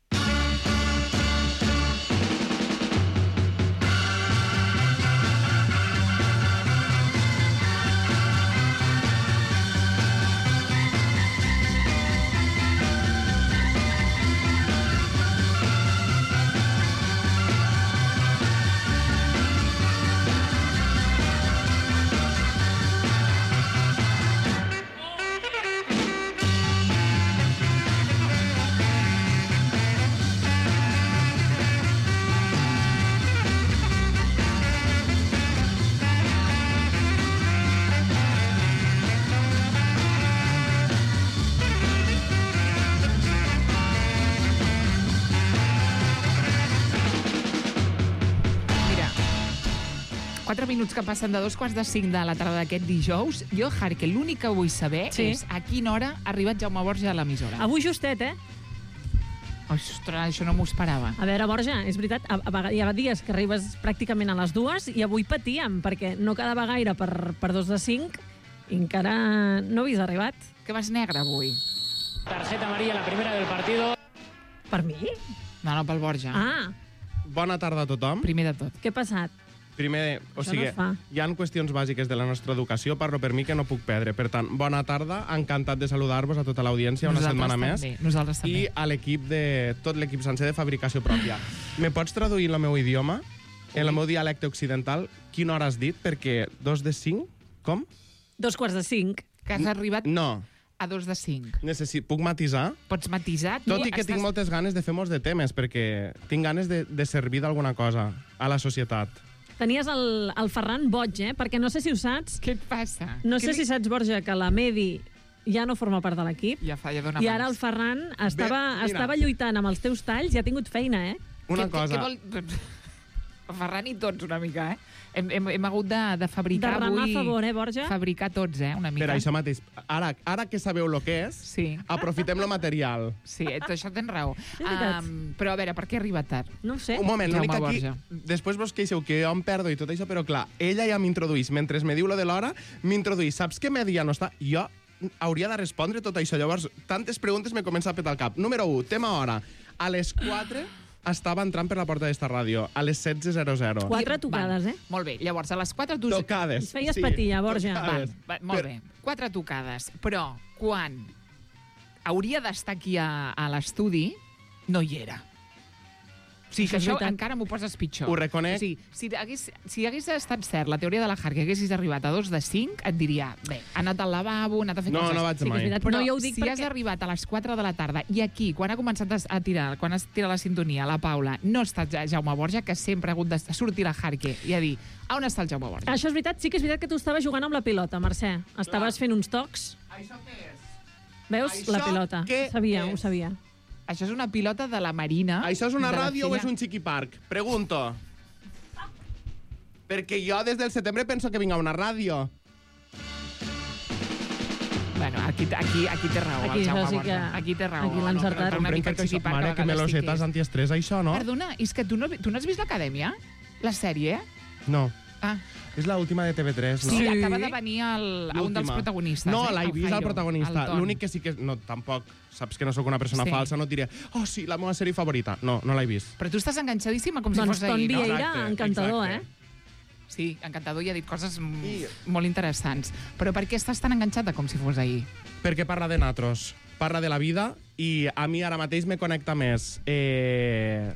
Quatre minuts que passen de dos quarts de cinc de la tarda d'aquest dijous. Jo, Jarque, l'únic que vull saber Sí. és a quina hora ha arribat Jaume Borja a l'emissora. Avui justet, eh? Ostres, això no m'ho esperava. A veure, Borja, és veritat, a, a, hi ha dies que arribes pràcticament a les dues i avui patíem, perquè no quedava gaire per, per dos de cinc i encara no havies arribat. Que vas negre avui. Tarjeta amarilla, la primera del partido. Per mi? No, no, pel Borja. Ah, Bona tarda a tothom. Primer de tot. què ha passat? Primer, o Això sigui, no es fa. hi han qüestions bàsiques de la nostra educació, però per mi que no puc perdre. Per tant, bona tarda, encantat de saludar-vos a tota l'audiència una Nosaltres setmana també, més. nosaltres també. I a l'equip de... tot l'equip sencer de fabricació pròpia. Me pots traduir en el meu idioma, en el meu dialecte occidental, quina hora has dit? Perquè dos de cinc, com? Dos quarts de cinc. Que has arribat No. a dos de cinc. Necessi... Puc matisar? Pots matisar? Tu Tot i que estàs... tinc moltes ganes de fer molts de temes, perquè tinc ganes de, de servir d'alguna cosa a la societat. Tenies el, el Ferran boig, eh? Perquè no sé si ho saps. Què et passa? No Què sé li- si saps, Borja, que la Medi ja no forma part de l'equip. Ja fa, ja dona I ara el mans. Ferran estava, mira. estava lluitant amb els teus talls i ha tingut feina, eh? Una Què- què- cosa... què vol- Ferran i tots, una mica, eh? Hem, hem, hem hagut de, de fabricar de remar avui... a favor, eh, Borja? Fabricar tots, eh, una mica. Per això mateix, ara, ara que sabeu el que és, sí. aprofitem lo material. Sí, això tens raó. veritat. Um, però a veure, per què ha arribat tard? No ho sé. Un moment, Jaume l'únic aquí... Borja. Després vos queixeu que jo em perdo i tot això, però clar, ella ja m'introduís. Mentre me diu lo de l'hora, m'introduís. Saps què media no està? Jo hauria de respondre tot això. Llavors, tantes preguntes me comença a petar el cap. Número u, tema hora. A les quatre estava entrant per la porta d'esta ràdio. A les setze zero zero. Quatre tocades, eh? Molt bé, llavors a les quatre... Tu... Tocades. Ens feies patilla, Borja. Val, va, molt bé, quatre tocades. Però quan hauria d'estar aquí a, a l'estudi, no hi era. O sigui, que això encara m'ho poses pitjor. Ho reconec. O sigui, si hagués, si hagués estat cert la teoria de la Hark, que haguessis arribat a dos de cinc, et diria, bé, ha anat al lavabo, ha anat a fer No, coses. no vaig sí, mai. Però No, jo ho dic si perquè- has arribat a les quatre de la tarda i aquí, quan ha començat a tirar, quan has tirat la sintonia, la Paula, no està Jaume Borja, que sempre ha hagut de sortir la Hark i a dir, a on està el Jaume Borja? Això és veritat, sí que és veritat que tu estaves jugant amb la pilota, Mercè. Estaves fent uns tocs. Això què és? Veus? Això La pilota. què Sabia, és? ho sabia. Això és una pilota de la Marina. Això és una de la ràdio o filla- és un xiquiparc? Pregunto. Perquè jo des del setembre penso que vinc a una ràdio. Bueno, aquí, aquí, aquí té raó, Aquí el Jaume això sí Borja. que- Aquí té raó. aquí l'ha encertat. però una mica Comprenc que això- xiquiparc, Mare, a que vegades sí melosetes és. antiestrès, això, no? Perdona, és que tu no, tu no has vist l'Acadèmia? La sèrie? No. Ah. És l'última de T V tres, no? Sí, acaba de venir el, a un dels L'última. protagonistes. No, eh? l'he vist, el Jairo, protagonista. el Ton. L'únic que sí que... No, tampoc. Saps que no sóc una persona Sí. falsa, no et diré oh, sí, la meva sèrie favorita. No, no l'he vist. Però tu estàs enganxadíssima com Doncs si fos Ton ahir, no? Vieira, Exacte, encantador, exacte. eh? Sí, encantador i ha dit coses I... molt interessants. Però per què estàs tan enganxada com si fos ahir? Perquè parla de natros, parla de la vida i a mi ara mateix me connecta més eh,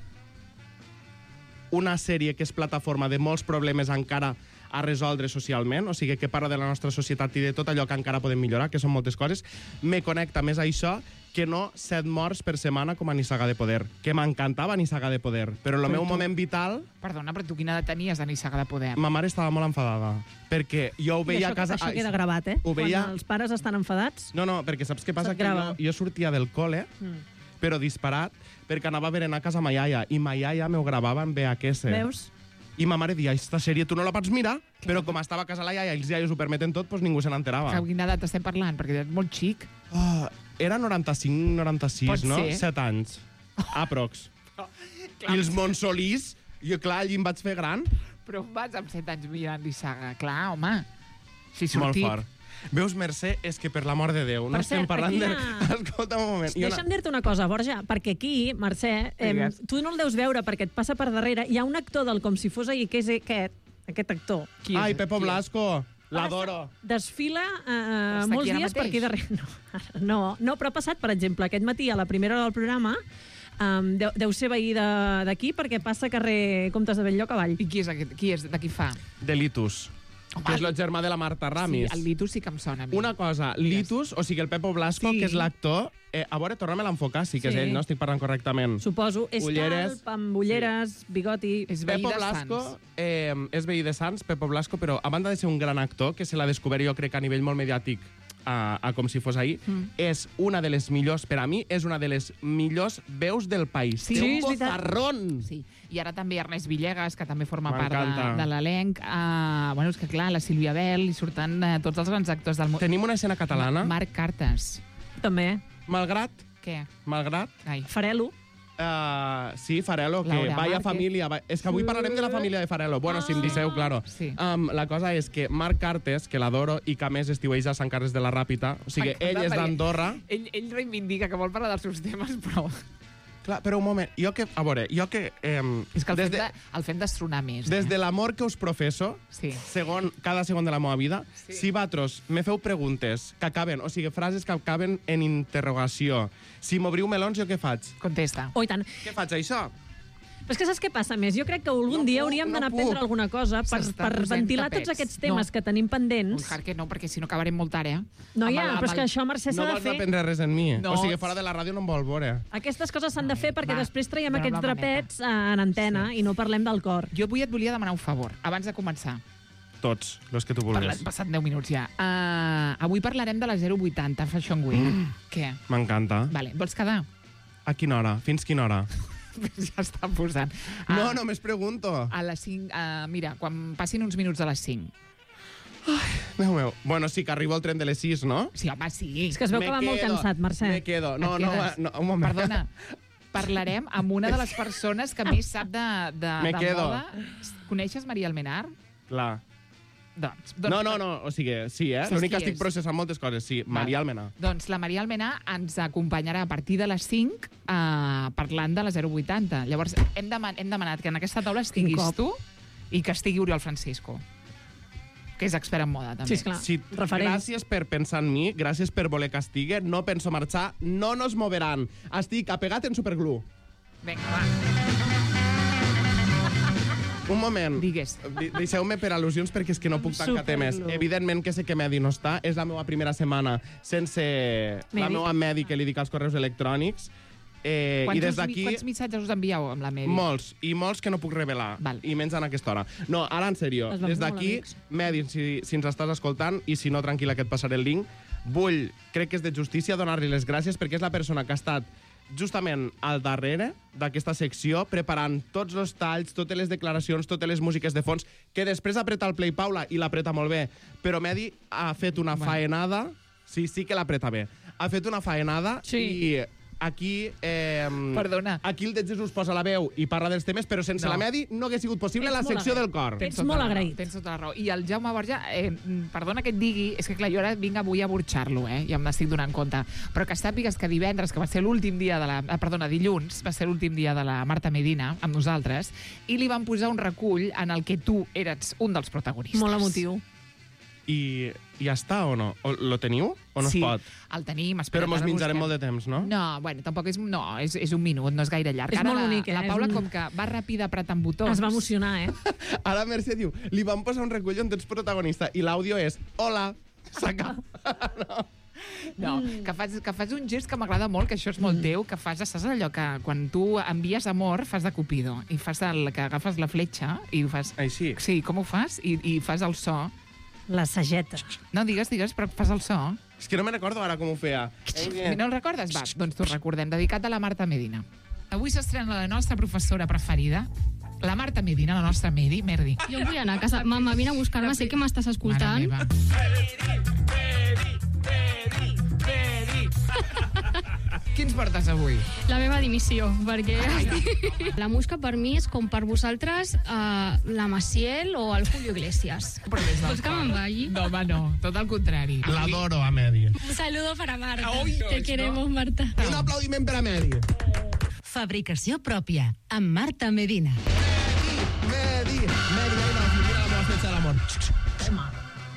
una sèrie que és plataforma de molts problemes encara a resoldre socialment, o sigui, que parla de la nostra societat i de tot allò que encara podem millorar, que són moltes coses, me connecta més a això que no set morts per setmana com a Nissaga de Poder, que m'encantava Nissaga de Poder, però el Però meu tu- moment vital, Perdona, però tu quina edat tenies de Nissaga de Poder? ma mare estava molt enfadada, perquè jo ho I veia això, a casa... això queda gravat, eh? Ho veia... Quan els pares estan enfadats... No, no, perquè saps què passa? Se't Que grava. jo, jo sortia del col·le, Mm. però disparat, perquè anava a berenar a casa ma iaia, i ma iaia m'ho gravava en V H S. Veus? I ma mare deia, esta sèrie tu no la pots mirar, però com estava a casa la iaia i els iaios ho permeten tot, doncs ningú se n'enterava. Que quina edat estem parlant? Perquè ets molt xic. Oh, era noranta-cinc, noranta-sis, Pot no? ser. Set anys. Aprox. I els Monsolís, jo clar, allí em vaig fer gran. Però on vas amb set anys mirant Nissaga? Clar, home. Si Molt sortit... fort. Veus, Mercè, és que per l'amor de Déu, no Per estem cert, parlant aquí de... hi ha- Escolta un moment. I una- Deixa'm dir-te una cosa, Borja, perquè aquí, Mercè, eh, Digues. tu no el deus veure perquè et passa per darrere. Hi ha un actor del Com si fos ahir, que és aquest, aquest actor. Ai, Pepo Blasco, l'adoro. Desfila eh, Està molts aquí ara dies per mateix? aquí darrere. No, no, no, però ha passat, per exemple, aquest matí a la primera hora del programa, um, deu, deu ser veí de- d'aquí perquè passa carrer Comtes de Bell-lloc avall. I qui és, aquest? Qui és? De qui fa? De Litus, que és el germà de la Marta Ramis. Sí, el Litus sí que em sona. a mi. Una cosa, Litus, o sigui, el Pepo Blasco, Sí. que és l'actor... Eh, a veure, torna'm a enfocar, sí que Sí. és ell, no? Estic parlant correctament. Suposo. És Ulleres. calp, amb ulleres, bigoti... És veí Pepo de Blasco Sants. eh, és veí de Sants, Pepo Blasco, però a banda de ser un gran actor, que se l'ha descobert jo crec a nivell molt mediàtic a, a Com si fos ahir, Mm. és una de les millors, per a mi, és una de les millors veus del país. Sí, Té sí, un és veritat. bozarrón. Sí. I ara també Ernest Villegas, que també forma part de, M'encanta. de l'elenc. Uh, bueno, és que clar, la Sílvia Bell, i surten uh, tots els grans actors del món. Tenim una escena catalana, Marc Cartes. També. malgrat, Què? malgrat, Ai. Farelo. Uh, sí, Farelo, que Laura vaya Márquez. família. Va... És que avui parlarem de la família de Farelo. Bueno, si em disseu, claro. Sí. Um, la cosa és que Marc Cartes, que l'adoro i que a més estiueix a Sant Carles de la Ràpita, o sigui, M'encanta ell és perquè d'Andorra. Ell, ell reivindica que vol parlar dels seus temes, però... Clar, però un moment, jo que... A veure, jo que... Eh, És que el des fet, de, de, el fet d'estronar més. des eh? de l'amor que us professo, Sí. segon, cada segon de la meva vida, Sí. si vosaltres me feu preguntes que acaben, o sigui, frases que acaben en interrogació, si m'obriu melons, jo què faig? Contesta. Oh, i tant. Què faig, això? Però és que saps què passa més? Jo crec que algun No dia puc, hauríem no d'anar a puc. prendre alguna cosa per, S'està per posant ventilar tapets. tots aquests temes No. que tenim Un pendents. Harque no, perquè si no acabarem molt tard, eh? No, Amb ja, el- amb però és que el- això, Mercè, No s'ha de vols fer... aprendre res en mi. No. O sigui, fora de la ràdio no em vol veure. Aquestes coses s'han de fer perquè Va, després traiem dóna'm aquests la maneta. drapets eh, en antena i no parlem del cor. Jo avui et volia demanar un favor, abans de començar. Tots, els que tu Parla, vulguis. passat deu minuts ja. Uh, avui parlarem de la zero vuitanta Fashion Week. Mm. Què? M'encanta. Vale, vols quedar? A quina hora? Fins quina hora? Ja està posant. No, només pregunto. A les cinc... Uh, mira, quan passin uns minuts a les cinc. Déu meu. Bueno, sí, que arriba el tren de les sis, no? Sí, home, sí. És que es veu Me que va molt quedo, cansat, Mercè. Me quedo. No, Et no, quedes. no, un moment. Perdona, parlarem amb una de les persones que més sap de, de, Me de quedo. moda. Coneixes Maria Almenar? Clar. Doncs, doncs, No, no, no, o sigui, sí, eh? Saps L'únic que qui estic és? processant moltes coses, sí. Maria Almenar. Doncs la Maria Almenar ens acompanyarà a partir de les cinc eh, parlant de la zero vuitanta. Llavors, hem, deman hem demanat que en aquesta taula estiguis tu i que estigui Oriol Francisco, que és expert en moda, també. Sí, esclar. Sí, gràcies per pensar en mi, gràcies per voler que estigui. No penso marxar, no nos moveran. Estic apegat en superglue. Vinga, va. Un moment. Digues. De Deixeu-me per al·lusions perquè és que no puc tancar temes. Evidentment que sé que Medi no està. És la meva primera setmana sense Medi. la meva Medi que li dic als correus electrònics. Eh, Quants, I des us- d'aquí... quants missatges us envieu amb la Medi? Molts, i molts que no puc revelar, Val. i menys en aquesta hora. No, ara en sèrio, Es van des fer d'aquí, molt amics. Medi, si, si ens estàs escoltant, i si no, tranquil·la que et passaré el link, vull, crec que és de justícia, donar-li les gràcies perquè és la persona que ha estat justament al darrere d'aquesta secció, preparant tots els talls, totes les declaracions, totes les músiques de fons, que després apreta el play Paula, i l'apreta molt bé, però Medi ha fet una faenada, sí, sí que l'apreta bé, ha fet una faenada sí. i aquí... Eh, Perdona. Aquí el de Jesús posa la veu i parla dels temes, però sense No. la Medi no hagués sigut possible Ets la molt secció agraït. del cor. Ets molt agraït. Tens tota la raó. I el Jaume Borja, eh, perdona que et digui, és que clar, jo ara vinc avui a burxar-lo, eh, ja m'estic donant compte, però que sàpigues que divendres, que va ser l'últim dia de la... Eh, perdona, dilluns, va ser l'últim dia de la Marta Medina, amb nosaltres, i li van posar un recull en el que tu eres un dels protagonistes. Molt emotiu. I ja està o no? O, lo teniu o no sí, es pot? el tenim, espera. Però mos menjarem molt de temps, no? No, bueno, tampoc és... No, és, és un minut, no és gaire llarg. És Ara molt la, bonic, eh? La Paula, És un- com que va ràpida apretant botons... Es va emocionar, eh? Ara Mercè diu, li van posar un recull on tu ets protagonista i l'àudio és hola, s'acaba. No, que fas, que fas un gest que m'agrada molt, que això és molt teu, que fas, saps allò que quan tu envies amor fas de Cupido, i fas el, que agafes la fletxa i ho fas... Així? Sí, com ho fas? I, i fas el so. La sageta. No, digues, digues, però fas el so. És que no me recordo ara com ho feia. No el recordes? Va, doncs t'ho recordem, dedicat a la Marta Medina. Avui s'estrena la nostra professora preferida, la Marta Medina, la nostra Medi, Merdi. Jo vull anar a casa. Mama, vine a buscar-me, sé que m'estàs escoltant. Mare Qui ens portes avui? La meva dimissió, perquè la música per mi és com per vosaltres uh, la Maciel o el Julio Iglesias. Però des del Vols que me'n vagi? No, home, no, tot el contrari. L'adoro a Medi. Un saludo para Marta. Oi, Te queremos, Marta. Un aplaudiment per a Medi. Fabricació pròpia, amb Marta Medina. Medi, Medi, ai, no, mira la meva fletxa de l'amor.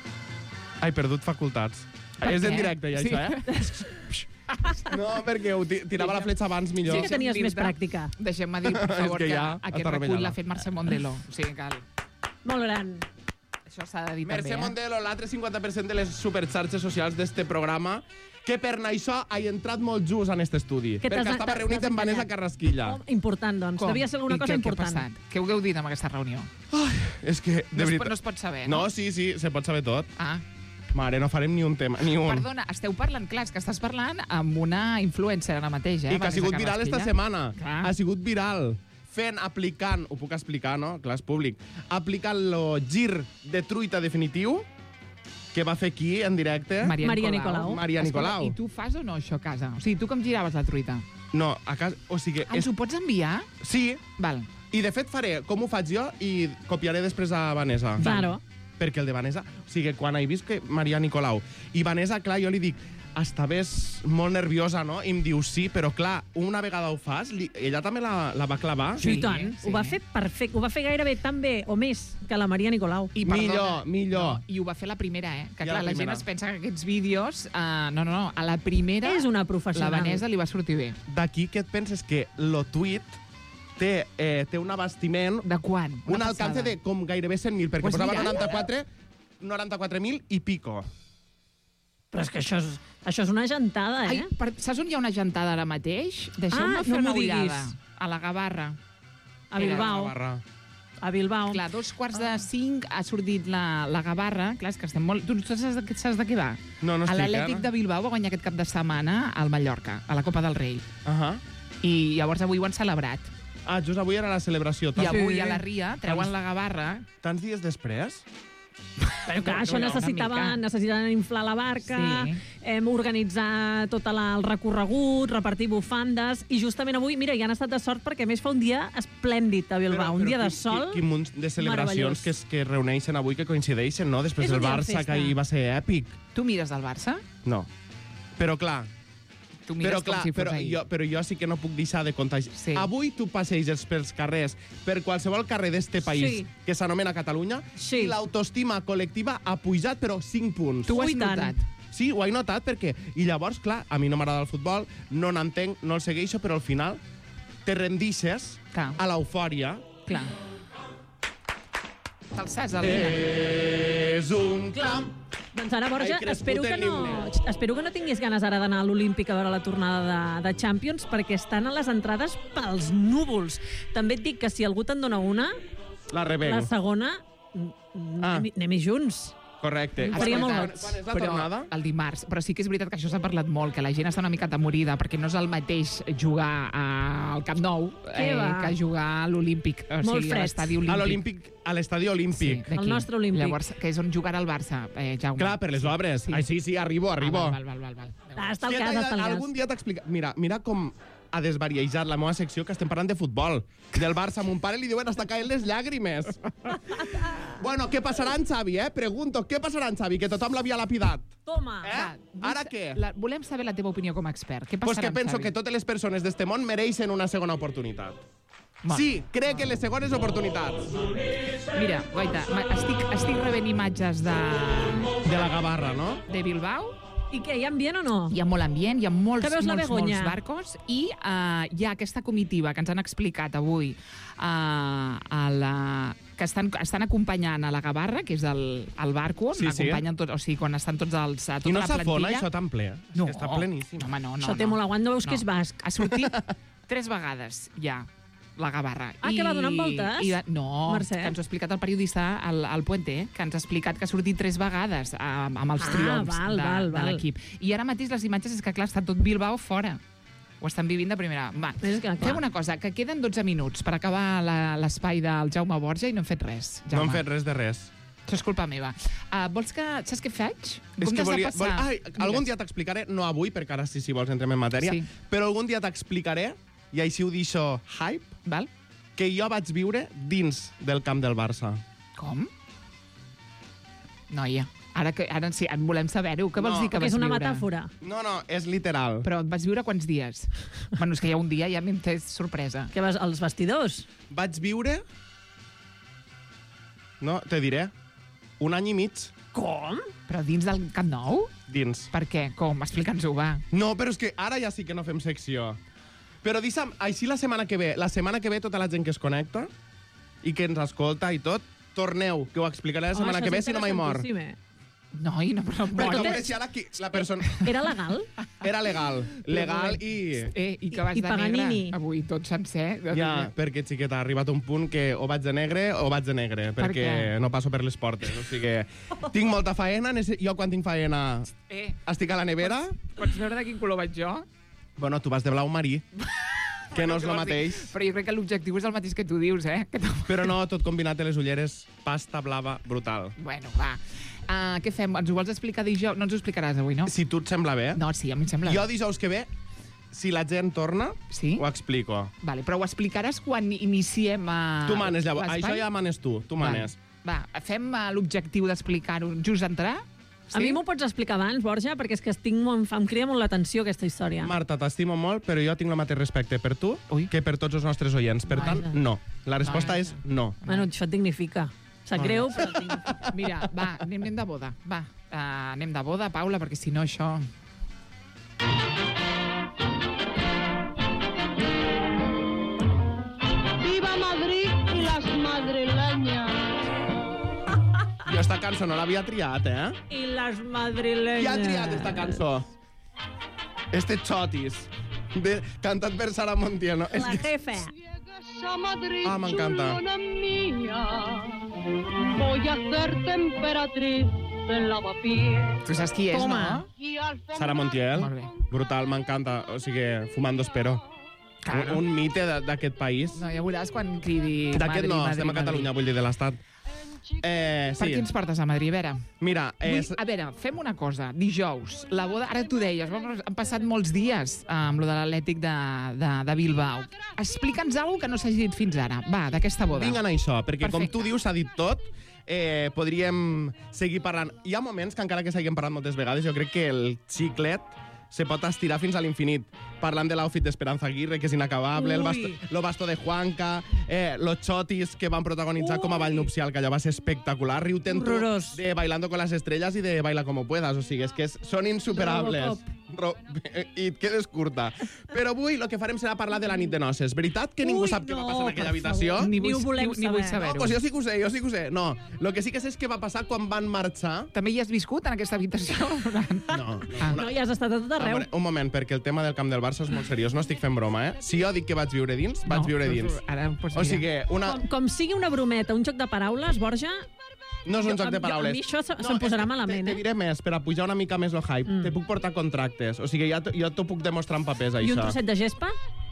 Ai, perdut facultats. Per És en què? directe, ja, Sí. això, eh? No, perquè ho ti- tirava la fletxa abans millor. Sí que tenies més pràctica. Deixem-me dir, per favor, És que que, ja aquest està recull rovellada. l'ha fet Mercè Mondelo. O sigui, cal... Molt gran. Això s'ha de dir Mercè també, eh? Mondelo, l'altre cinquanta per cent de les superxarxes socials d'este programa, que per això ha entrat molt just en aquest estudi. Que Perquè t'has- estava t'has reunit amb Vanessa encallat. Carrasquilla. Oh, important, doncs. Com? Devia ser alguna I cosa què, important. Què ha passat? Què heu gaudit amb aquesta reunió? És que, de No es, veritat... pot- no es pot saber, no? No, sí, sí, se pot saber tot. Ah. Mare, no farem ni un tema, ni un. Perdona, esteu parlant, clar, és que estàs parlant amb una influencer ara mateix, eh? I que ha sigut viral esta setmana. Clar. Ha sigut viral. Fent, aplicant, ho puc explicar, no? Clar, és públic. Aplicant el gir de truita definitiu que va fer aquí, en directe. Maria, Maria Nicolau. Nicolau. Maria Escolta, Nicolau. I tu fas o no això a casa? O sigui, tu com giraves la truita? No, a casa... O sigui... Ens ho pots enviar? Sí. Val. I de fet faré com ho faig jo i copiaré després a Vanessa. Claro. Perquè el de Vanessa... O sigui, quan he vist que Maria Nicolau... I Vanessa, clar, jo li dic, estaves molt nerviosa, no? I em diu, sí, però clar, una vegada ho fas, li, ella també la, la va clavar. Sí, I tant. sí. Ho va fer perfecte. Ho va fer gairebé tan bé o més que la Maria Nicolau. I Millor, millor. No, I ho va fer la primera, eh? Que Ja clar, la la, gent primera. es pensa que aquests vídeos... Uh, no, no, no, a la primera... És una La professional. Vanessa li va sortir bé. D'aquí que et penses que lo tuit té, eh, té un abastiment... De quan? Un Una alcance passada. de com gairebé cent mil, perquè Ho has posava mirat? noranta-quatre noranta-quatre mil i pico. Però és que això és, això és una gentada, eh? Ai, per, saps on hi ha una gentada ara mateix? Deixeu-me Ah, fer no una m'ho diguis. ullada. A la Gavarra. A Bilbao. Barra. A Bilbao. Clar, dos quarts de cinc ha sortit la, la Gavarra. Clar, és que estem molt... Tu saps de, saps de què va? No, no a estic, l'Atlètic ara. de Bilbao va guanyar aquest cap de setmana al Mallorca, a la Copa del Rei. Uh -huh. I llavors avui ho han celebrat. Ah, just avui era la celebració. I avui a la Ria treuen la gavarra. Tants dies després? Però clar, això necessitava, necessitaven inflar la barca, Sí. hem organitzar tot la, el recorregut, repartir bufandes, i justament avui, mira, ja han estat de sort perquè a més fa un dia esplèndid a Bilbao, un dia de sol Quin munt de celebracions meravellós. que es, que es reuneixen avui que coincideixen, no? Després És un del dia de Barça, festa. que ahir va ser èpic. Tu mires del Barça? No. Però clar, Tu mires però, com clar si fos però, ahir. jo, però jo sí que no puc deixar de contagiar. Sí. Avui tu passeges pels carrers, per qualsevol carrer d'este país, Sí. que s'anomena Catalunya, Sí. i l'autoestima col·lectiva ha pujat, però cinc punts. Tu ho has Ui, tant. notat? Sí, ho he notat perquè... I llavors, clar, a mi no m'agrada el futbol, no n'entenc, no el segueixo, però al final te rendixes Clar. a l'eufòria. Clar. Te'l saps, el dia. És un clam. Doncs ara, Borja, Ai, crescut espero que, el no, himne. espero que no tinguis ganes ara d'anar a l'Olímpic a veure la tornada de, de Champions, perquè estan a les entrades pels núvols. També et dic que si algú te'n dona una, La revenc. la segona, Ah. anem, anem junts. Correcte. Em faria molt Quan- goig. Quan és la Però tornada? el dimarts. Però sí que és veritat que això s'ha parlat molt, que la gent està una mica atemorida, perquè no és el mateix jugar a- al Camp Nou Què eh, va? que jugar a l'Olímpic, o Molt sigui, a fred. l'estadi A olímpic. l'Olímpic, a l'estadi olímpic. d'aquí. El nostre Olímpic. Llavors, que és on jugarà el Barça, eh, Jaume. Clar, per les obres. Sí. Ai, sí, sí, arribo, arribo. Ah, val, val, val, val. Ah, està al Sí, cas, està al cas. algun dia t'explica... Mira, mira com ha desvariejat la meva secció, que estem parlant de futbol. Del Barça, a mon pare li diuen està caient les llàgrimes. Bueno, què passarà en Xavi, eh? Pregunto, què passarà en Xavi? Que tothom l'havia lapidat. Toma! Eh? Ara què? La, volem saber la teva opinió com a expert. Què Pues passarà que amb penso Xavi? que totes les persones d'este món mereixen una segona oportunitat. Bueno. Sí, crec en les segones oportunitats. Mira, guaita, ma- estic, estic rebent imatges de, De la Gavarra, no? de Bilbao. I què, hi ha ambient o no? Hi ha molt ambient, hi ha molts, Que veus la molts, Begoña? molts barcos i uh, hi ha aquesta comitiva que ens han explicat avui uh, a la, que estan, estan acompanyant a la Gavarra, que és el, el barco, Sí, sí. acompanyen tot, o sigui, quan estan tots els, tota I no la s'afona plantilla. això tan ple. No, És que està pleníssim. Home, no, no, Això té no. molt aguant, no veus No. que és basc? Ha sortit tres vegades ja la Gavarra. Ah, que va donant voltes? I, de- no, Mercè. que ens ho ha explicat el periodista al, al Puente, que ens ha explicat que ha sortit tres vegades amb, amb els Ah, triomfs val, de, val, de val. l'equip. I ara mateix les imatges és que, clar, està tot Bilbao fora. Ho estan vivint de primera. Va, És que, clar. fem una cosa, que queden dotze minuts per acabar la- l'espai del Jaume Borja i no hem fet res, No Jaume. hem fet res de res. Això és culpa meva. Uh, vols que... Saps què faig? És Com que t'has de volia... passar? Vol... Ai, algun Digues. dia t'explicaré, no avui, perquè ara sí, si vols entrem en matèria, Sí. però algun dia t'explicaré, i així ho deixo hype, Val? que jo vaig viure dins del camp del Barça. Com? Noia, ara, que, ara sí, en volem saber-ho. Què vols No, dir que Que vas és una viure? metàfora. No, no, és literal. Però et vas viure quants dies? Bueno, és que hi ha un dia ja m'hem fet sorpresa. Que vas als vestidors? Vaig viure... No, te diré. Un any i mig Com? Però dins del Camp Nou? dins. Per què? Com? Explica'ns-ho, va. No, però és que ara ja sí que no fem secció. Però deixa'm, així la setmana que ve, la setmana que ve tota la gent que es connecta i que ens escolta i tot, torneu, que ho explicaré la setmana Home, que això ve és si no mai mor. interessantíssim, eh? Noi, no, però... Perquè tot no és- és... ara qui, la persona... Era legal? Era legal. Legal i... Eh, i que vas I de Paganini. negre avui, tot sencer. Ja, perquè, xiqueta, ha arribat un punt que o vaig de negre o vaig de negre, Per perquè què? no passo per les portes. O sigui, tinc molta faena, nece- jo quan tinc faena Eh, estic a la nevera. pots veure de quin color vaig jo? Bueno, tu vas de blau marí, que no és el Què vols dir? mateix. Però jo crec que l'objectiu és el mateix que tu dius, eh? Que tu- Però no, tot combinat a les ulleres, pasta blava, brutal. Bueno, va. Uh, què fem? Ens ho vols explicar dijous? No ens ho explicaràs avui, no? Si tu et sembla bé, No, sí, a mi em sembla jo bé. dijous que ve, si la gent torna, Sí? ho explico. Vale, però ho explicaràs quan iniciem uh, Tu manes, llavors. l'espai? Això ja manes tu, tu manes. Va, va fem uh, l'objectiu d'explicar-ho just entrar? A mi m'ho pots explicar abans, Borja, perquè és que estic molt, em crida molt l'atenció aquesta història. Marta, t'estimo molt, però jo tinc el mateix respecte per tu Ui. que per tots els nostres oients. Per tant, Vaja. no. La resposta Vaja. és no. Bueno, això et dignifica. Sap greu, però et dignifica. Mira, va, anem, anem de boda. Va, uh, anem de boda, Paula, perquè si no això... ¡Viva Madrid y las madrileñas! Jo esta cançó no l'havia triat, eh? I les madrilenyes. Qui ha triat esta cançó? Este chotis. De, cantat per Sara Montiel, no? És La que... jefe. A Madrid, Ah, m'encanta. chulona mía, voy a hacerte emperatriz del lavapiés. Tu saps qui és, Toma. no? Y al Sara Montiel. Molt bé. Brutal, m'encanta. O sigui, fumando espero. Un, un mite d'aquest país. No, ja veuràs quan cridi D'aquest Madrid, no, Madrid, estem a Catalunya, vull dir, de l'Estat. Eh, Per sí. què ens portes a Madrid? A veure, Mira, eh, Vull, a veure, fem una cosa. Dijous, la boda... Ara t'ho deies, vamos, han passat molts dies amb lo de l'Atlètic de, de, de Bilbao. Explica'ns alguna cosa que no s'hagi dit fins ara. Va, d'aquesta boda. vinga a això, perquè Perfecte. com tu dius, s'ha dit tot. Eh, podríem seguir parlant. Hi ha moments que, encara que s'hagin parlat moltes vegades, jo crec que el xiclet se pot estirar fins a l'infinit. Parlant de l'outfit d'Esperanza Aguirre, que és inacabable, el bastó, lo bastó de Juanca, eh, los chotis que van protagonitzar Ui. com a ball nupcial, que allò va ser espectacular. Riu-te'n tu de Bailando con las estrellas i de Baila como puedas. O sigui, és que és, són insuperables. Ro I et quedes curta. Però avui el que farem serà parlar de la nit de noces. Veritat que ningú Ui, sap què va no, passar en aquella per habitació? favor. Ni vull- Ni ho volem ni- ni vull saber. No, pues jo sí que ho sé, jo sí que ho sé. No, el que sí que sé és què va passar quan van marxar. També hi has viscut en aquesta habitació? No, no. Ah. No, ja has estat a tot A arreu. veure, un moment, perquè el tema del camp del Barça és molt seriós. No estic fent broma, eh? Si jo dic que vaig viure dins, vaig No, viure doncs dins. ara ho pots O dir. sigui, una... Com, com sigui una brometa, un joc de paraules, Borja... No és un jo- joc de jo- paraules. A mi això se- No, se'm és posarà que malament, te, eh? te diré més, per a pujar una mica més el hype. Mm. Te puc portar contractes. O sigui, ja t- jo t'ho puc demostrar en papers, I això. un trosset de gespa?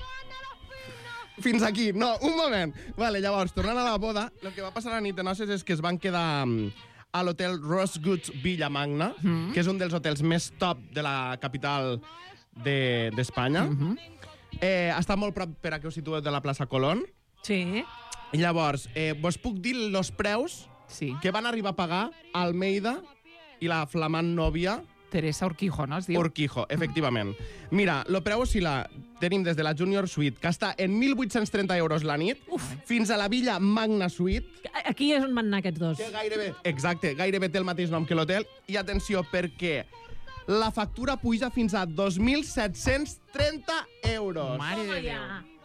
Fins aquí. No, un moment. Vale, llavors, tornant a la boda, el que va passar a la nit de noces és que es van quedar mm, a l'hotel Rosegoods Villamagna, mm. que és un dels hotels més top de la capital d'Espanya. De, mm -hmm. eh, està molt prop, per a que us situeu, de la plaça Colón. Sí. I llavors, eh, vos puc dir els preus sí. que van arribar a pagar Almeida i la flamant nòvia Teresa Urquijo, no es diu? Urquijo, efectivament. Mira, el preu si la tenim des de la Junior Suite, que està en mil vuit-cents trenta euros la nit, Uf. fins a la Villa Magna Suite. Aquí és on van anar aquests dos. Que gairebé, exacte, gairebé té el mateix nom que l'hotel. I atenció, perquè la factura puja fins a dos mil set-cents trenta euros. Mare de Déu.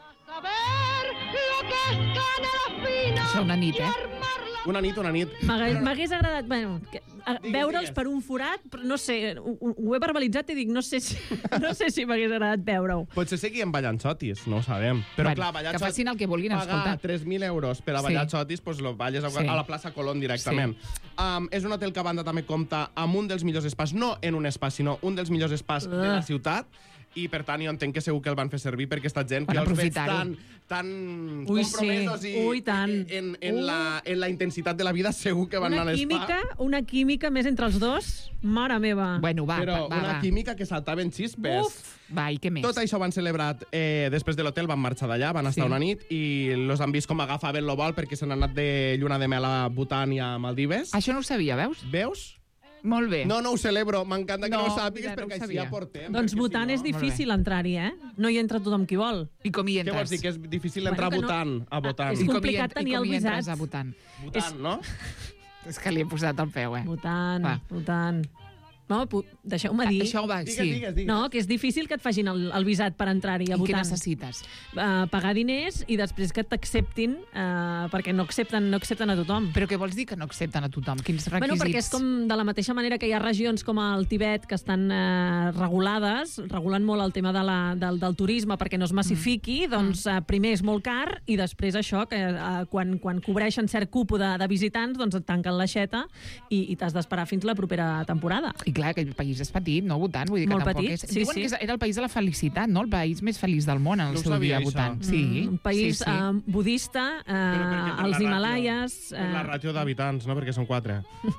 Saber lo que es canela fina. Això una nit, eh? Una nit, una nit. M'hagués m'hagués agradat bueno, que, a, Digues, veure'ls digues. per un forat, però no sé, ho, ho he verbalitzat i dic, no sé si, no sé si m'hagués agradat veure-ho. Potser seguien ballant xotis, no ho sabem. Però Bueno, clar, ballar que xotis... facin el que vulguin, pagar escolta. tres mil euros per a ballar Sí. xotis, doncs lo balles a, Sí. a la plaça Colón directament. Sí. Um, és un hotel que a banda també compta amb un dels millors espais, no en un espai, sinó un dels millors espais uh. de la ciutat, i per tant jo entenc que segur que el van fer servir perquè aquesta gent Van que els veig aprofitar-ho. tan, tan Ui, compromesos sí. i Ui, tant. En, en, Ui. la, en la intensitat de la vida segur que van Una anar a l'espa. química, una química més entre els dos, mare meva. Bueno, va, Però va, va, una va. química que saltaven xispes. Uf, va, i què més? Tot això ho han celebrat eh, després de l'hotel, van marxar d'allà, van estar Sí. una nit i los han vist com agafaven lo vol perquè se n'han anat de lluna de mel a Bhutan i a Maldives. Això no ho sabia, veus? Veus? Molt bé. No, no ho celebro, m'encanta que no, No, no ho sàpigues mira, no ho perquè així sabia. ja portem. Doncs perquè Bhutan si és no... difícil entrar-hi, eh? No hi entra tothom qui vol. I com hi Què entres? vols dir? Que és difícil entrar Bueno, a que no- Bhutan? A Bhutan. és I com hi complicat ent- i tenir com el hi entres visat. a Bhutan? Bhutan, no? És que li he posat el peu, eh? Bhutan, Va. Bhutan. No, pu- deixeu-me dir... Això va, Digues, sí. digues, digues. No, que és difícil que et facin el, el visat per entrar-hi a I què Bhutan. necessites? Uh, pagar diners i després que t'acceptin, uh, perquè no accepten, no accepten a tothom. Però què vols dir que no accepten a tothom? Quins requisits? Bueno, perquè és com de la mateixa manera que hi ha regions com el Tibet que estan eh, regulades, regulant molt el tema de la, del, del turisme perquè no es massifiqui, mm. doncs eh, primer és molt car i després això, que eh, quan, quan cobreixen cert cupo de, de visitants, doncs et tanquen l'aixeta i, i t'has d'esperar fins la propera temporada. I clar, aquell país és petit, no, Bhutan? Vull dir que Molt tampoc petit, és... sí, Diuen sí. que és- era el país de la felicitat, no? El país més feliç del món en el No ho seu sabia, dia, això. Bhutan. Sí, Mm, un país sí, sí. eh, budista, eh, Però perquè per als la ràtio- Himalaies... Per la ràtio d'habitants, no? Perquè són quatre.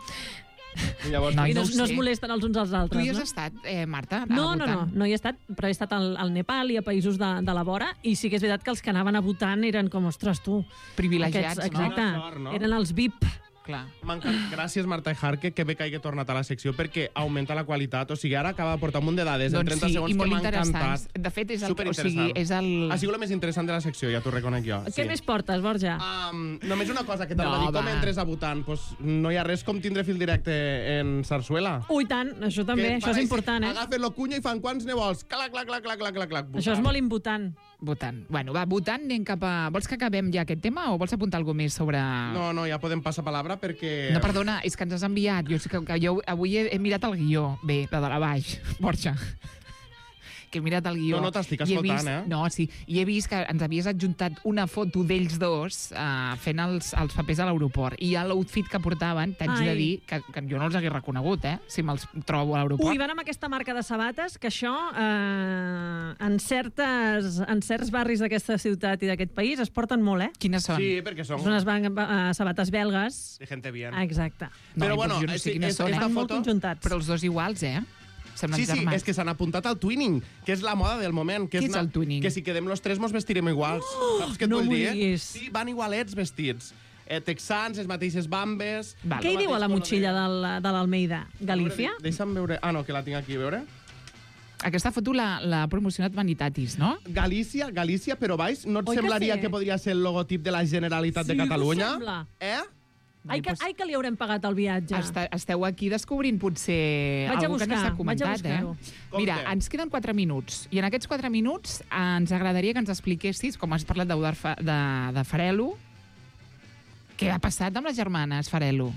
I llavors... No, I no no, ho no es sé. molesten els uns als Tu altres, hi has no? estat, eh, Marta, a No, no, no, Bhutan? no hi he estat, però he estat al, al Nepal i a països de, de la vora, i sí que és veritat que els que anaven a Bhutan eren com, ostres, tu. Privilegiats, Aquests, no? exacte, Bona sort, no? eren els V I P. Clar. M'encanta. Gràcies, Marta Ejarque, que bé que hagi tornat a la secció perquè augmenta la qualitat. O sigui, ara acaba de portar un munt de dades en Doncs trenta sí, segons i molt que m'ha interessants. encantat. De fet, és el, o Superinteressant. sigui, és el... Ha sigut el més interessant de la secció, ja t'ho reconec jo. Què més portes, Borja? Um, només una cosa que t'anava No, a dir, com va. entres a Bhutan? Pues no hi ha res com tindre fil directe en Sarsuela. Ui, tant, això també, Que això és pareix- important, eh? Agafen lo cunya i fan quants ne vols? Clac, clac, clac, clac, clac, clac, clac. Això és molt important. Bhutan. Bueno, va, Bhutan, anem cap a... Vols que acabem ja aquest tema o vols apuntar alguna més sobre... No, no, ja podem passar palabra perquè... No, perdona, és que ens has enviat. Jo, sé que, que jo avui he, he mirat el guió. Bé, la de la baix, Borja. que he mirat el guió. No, no, t'estic i he escoltant, vist, eh? No, sí, i he vist que ens havies adjuntat una foto d'ells dos uh, fent els, els papers a l'aeroport. I ja l'outfit que portaven, t'haig Ai. de dir que, que jo no els hagués reconegut, eh? Si me'ls trobo a l'aeroport. Ui, van amb aquesta marca de sabates, que això, eh, en, certes, en certs barris d'aquesta ciutat i d'aquest país es porten molt, eh? Quines són? Sí, perquè són... Són unes van, uh, sabates belgues. De gente bien. Ah, exacte. Però No, bueno, jo no sé sí, quines és- són, esta eh? Molt foto... conjuntats. Però els dos iguals, eh? Semblen Sí, sí, germans. és que s'han apuntat al twinning, que és la moda del moment. Que Què és una- el twinning? Que si quedem los tres mos vestirem iguals. Oh, Saps què et no vull m'ho dir? diguis. Sí, van igualets vestits. Eh, texans, les mateixes bambes... Val. Què hi diu a la mateix motxilla color. del, de l'Almeida? Galícia? Deixa'm veure... Ah, no, que la tinc aquí, a veure. Aquesta foto l'ha l'ha promocionat Vanitatis, no? Galícia, Galícia, però baix, no et Oi que semblaria sí? que podria ser el logotip de la Generalitat de Catalunya? Sí, sembla. Eh? Ai que, ai, que li haurem pagat el viatge. Està, esteu aquí descobrint potser Vaig a algú que no buscar, s'ha vaig a comentat, buscar-ho. eh? Mira, ens queden quatre minuts, i en aquests quatre minuts ens agradaria que ens expliquessis, com has parlat d'Eudard Fa- de, de Farelo, què ha passat amb les germanes Farelo?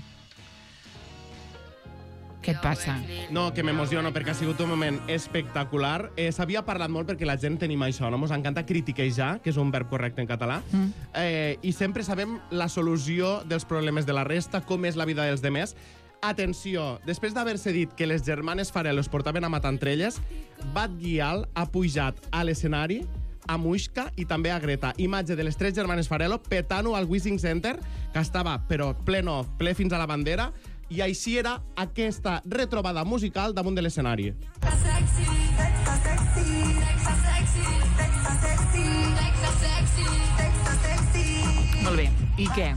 Què et passa? No, que m'emociono perquè ha sigut un moment espectacular. Eh, S'havia parlat molt perquè la gent tenim això, no? Mos encanta critiquejar, que és un verb correcte en català, mm. eh, i sempre sabem la solució dels problemes de la resta, com és la vida dels demés. Atenció, després d'haver-se dit que les germanes Farelo es portaven a matar entre elles, Bat Guial ha pujat a l'escenari a Muixca i també a Greta. Imatge de les tres germanes Farelo petant-ho al Wishing Center, que estava, però pleno, ple fins a la bandera, i així era aquesta retrobada musical damunt de l'escenari. Molt bé, i què?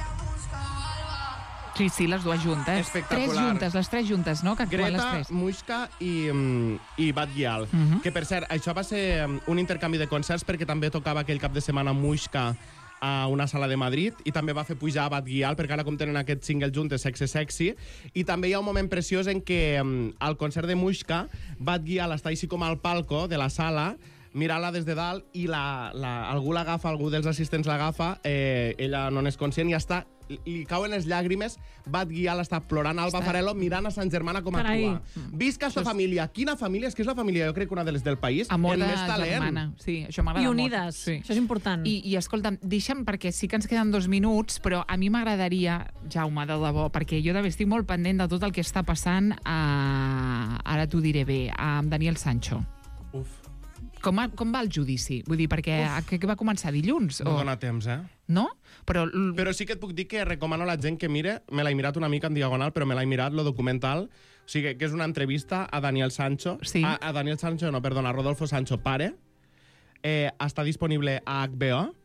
Sí, sí, les dues juntes. Espectacular. Tres juntes, les tres juntes, no? Que actuen les Greta, tres. Muixca i, mm, i Bat Guial. Uh -huh. Que, per cert, això va ser mm, un intercanvi de concerts perquè també tocava aquell cap de setmana Muixca a una sala de Madrid i també va fer pujar a Bat Guial perquè ara com tenen aquest single juntes, Sexy Sexy, i també hi ha un moment preciós en què mm, al concert de Muixca Bat Guial està així com al palco de la sala mirant-la des de dalt i la, la, algú l'agafa, algú dels assistents l'agafa, eh, ella no n'és conscient i està, li cauen les llàgrimes, Bat Guial està plorant, Alba Farelo mirant a Sant Germana com Carai. actua. Visca esta família. Quina família? És que és la família, jo crec que una de les del país. Amor amb de més talent. germana. Sí, això m'agrada I molt. unides, Sí. això és important. I, I escolta'm, deixa'm, perquè sí que ens queden dos minuts, però a mi m'agradaria, Jaume, de debò, perquè jo també estic molt pendent de tot el que està passant a... ara t'ho diré bé, amb Daniel Sancho. Uf. Com, a, com va el judici? Vull dir, perquè a, que, que va començar dilluns? No o... dona temps, eh? No? Però... Però sí que et puc dir que recomano a la gent que mire, me l'he mirat una mica en diagonal, però me l'he mirat, lo documental, o sigui, que és una entrevista a Daniel Sancho, sí. a, a Daniel Sancho, no, perdona, a Rodolfo Sancho, pare, eh, està disponible a H B O,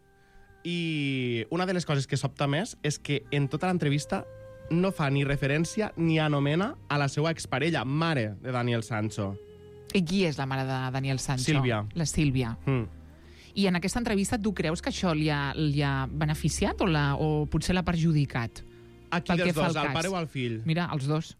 i una de les coses que sobta més és que en tota l'entrevista no fa ni referència ni anomena a la seva exparella, mare de Daniel Sancho. I qui és la mare de Daniel Sancho? Sílvia. La Sílvia. Mm. I en aquesta entrevista tu creus que això li ha, li ha beneficiat o, la, o potser l'ha perjudicat? A qui Pel dels que fa dos, al cas? pare o al fill? Mira, els dos.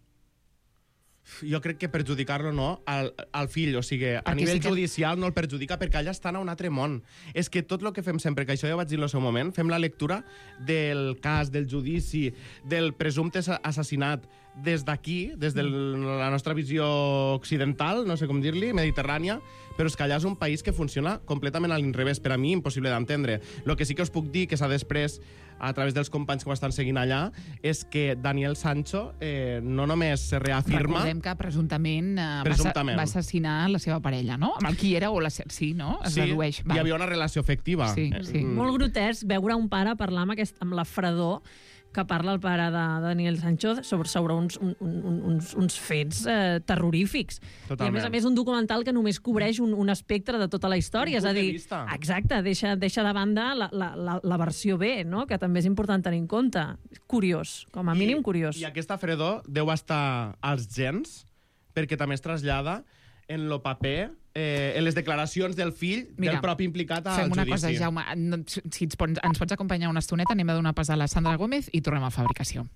Jo crec que perjudicar-lo no, al, al fill, o sigui, a Perquè nivell sí que- judicial no el perjudica perquè allà estan a un altre món. És que tot el que fem sempre, que això ja ho vaig dir en el seu moment, fem la lectura del cas, del judici, del presumpte assa- assassinat des d'aquí, des de la nostra visió occidental, no sé com dir-li, mediterrània, però és que allà és un país que funciona completament a l'inrevés, per a mi impossible d'entendre. El que sí que us puc dir, que s'ha després, a través dels companys que m'estan seguint allà, és que Daniel Sancho eh, no només se reafirma... Recordem que presumptament, eh, Presumptament. Va, va assassinar la seva parella, no? Amb el qui era o la... se- Sí, no? Es Sí, dedueix. hi havia una relació afectiva. Sí, Eh, sí. mm. Molt grotesc veure un pare parlar amb, aquest, amb la fredor que parla el pare de Daniel Sancho sobre, sobre uns, un, un, uns, uns fets eh, terrorífics. Totalment. I a més a més un documental que només cobreix un, un espectre de tota la història. Un És a punt de dir, vista. exacte, deixa, deixa de banda la, la, la, la versió B, no? Que també és important tenir en compte. Curiós, com a mínim curiós. I aquesta fredor deu estar als gens, perquè també es trasllada en lo paper, eh, en les declaracions del fill Mira, del propi implicat al Fem una judici. cosa, Jaume. No, si ens pots, ens pots acompanyar una estoneta, anem a donar pas a la Sandra Gómez i tornem a Fabricació.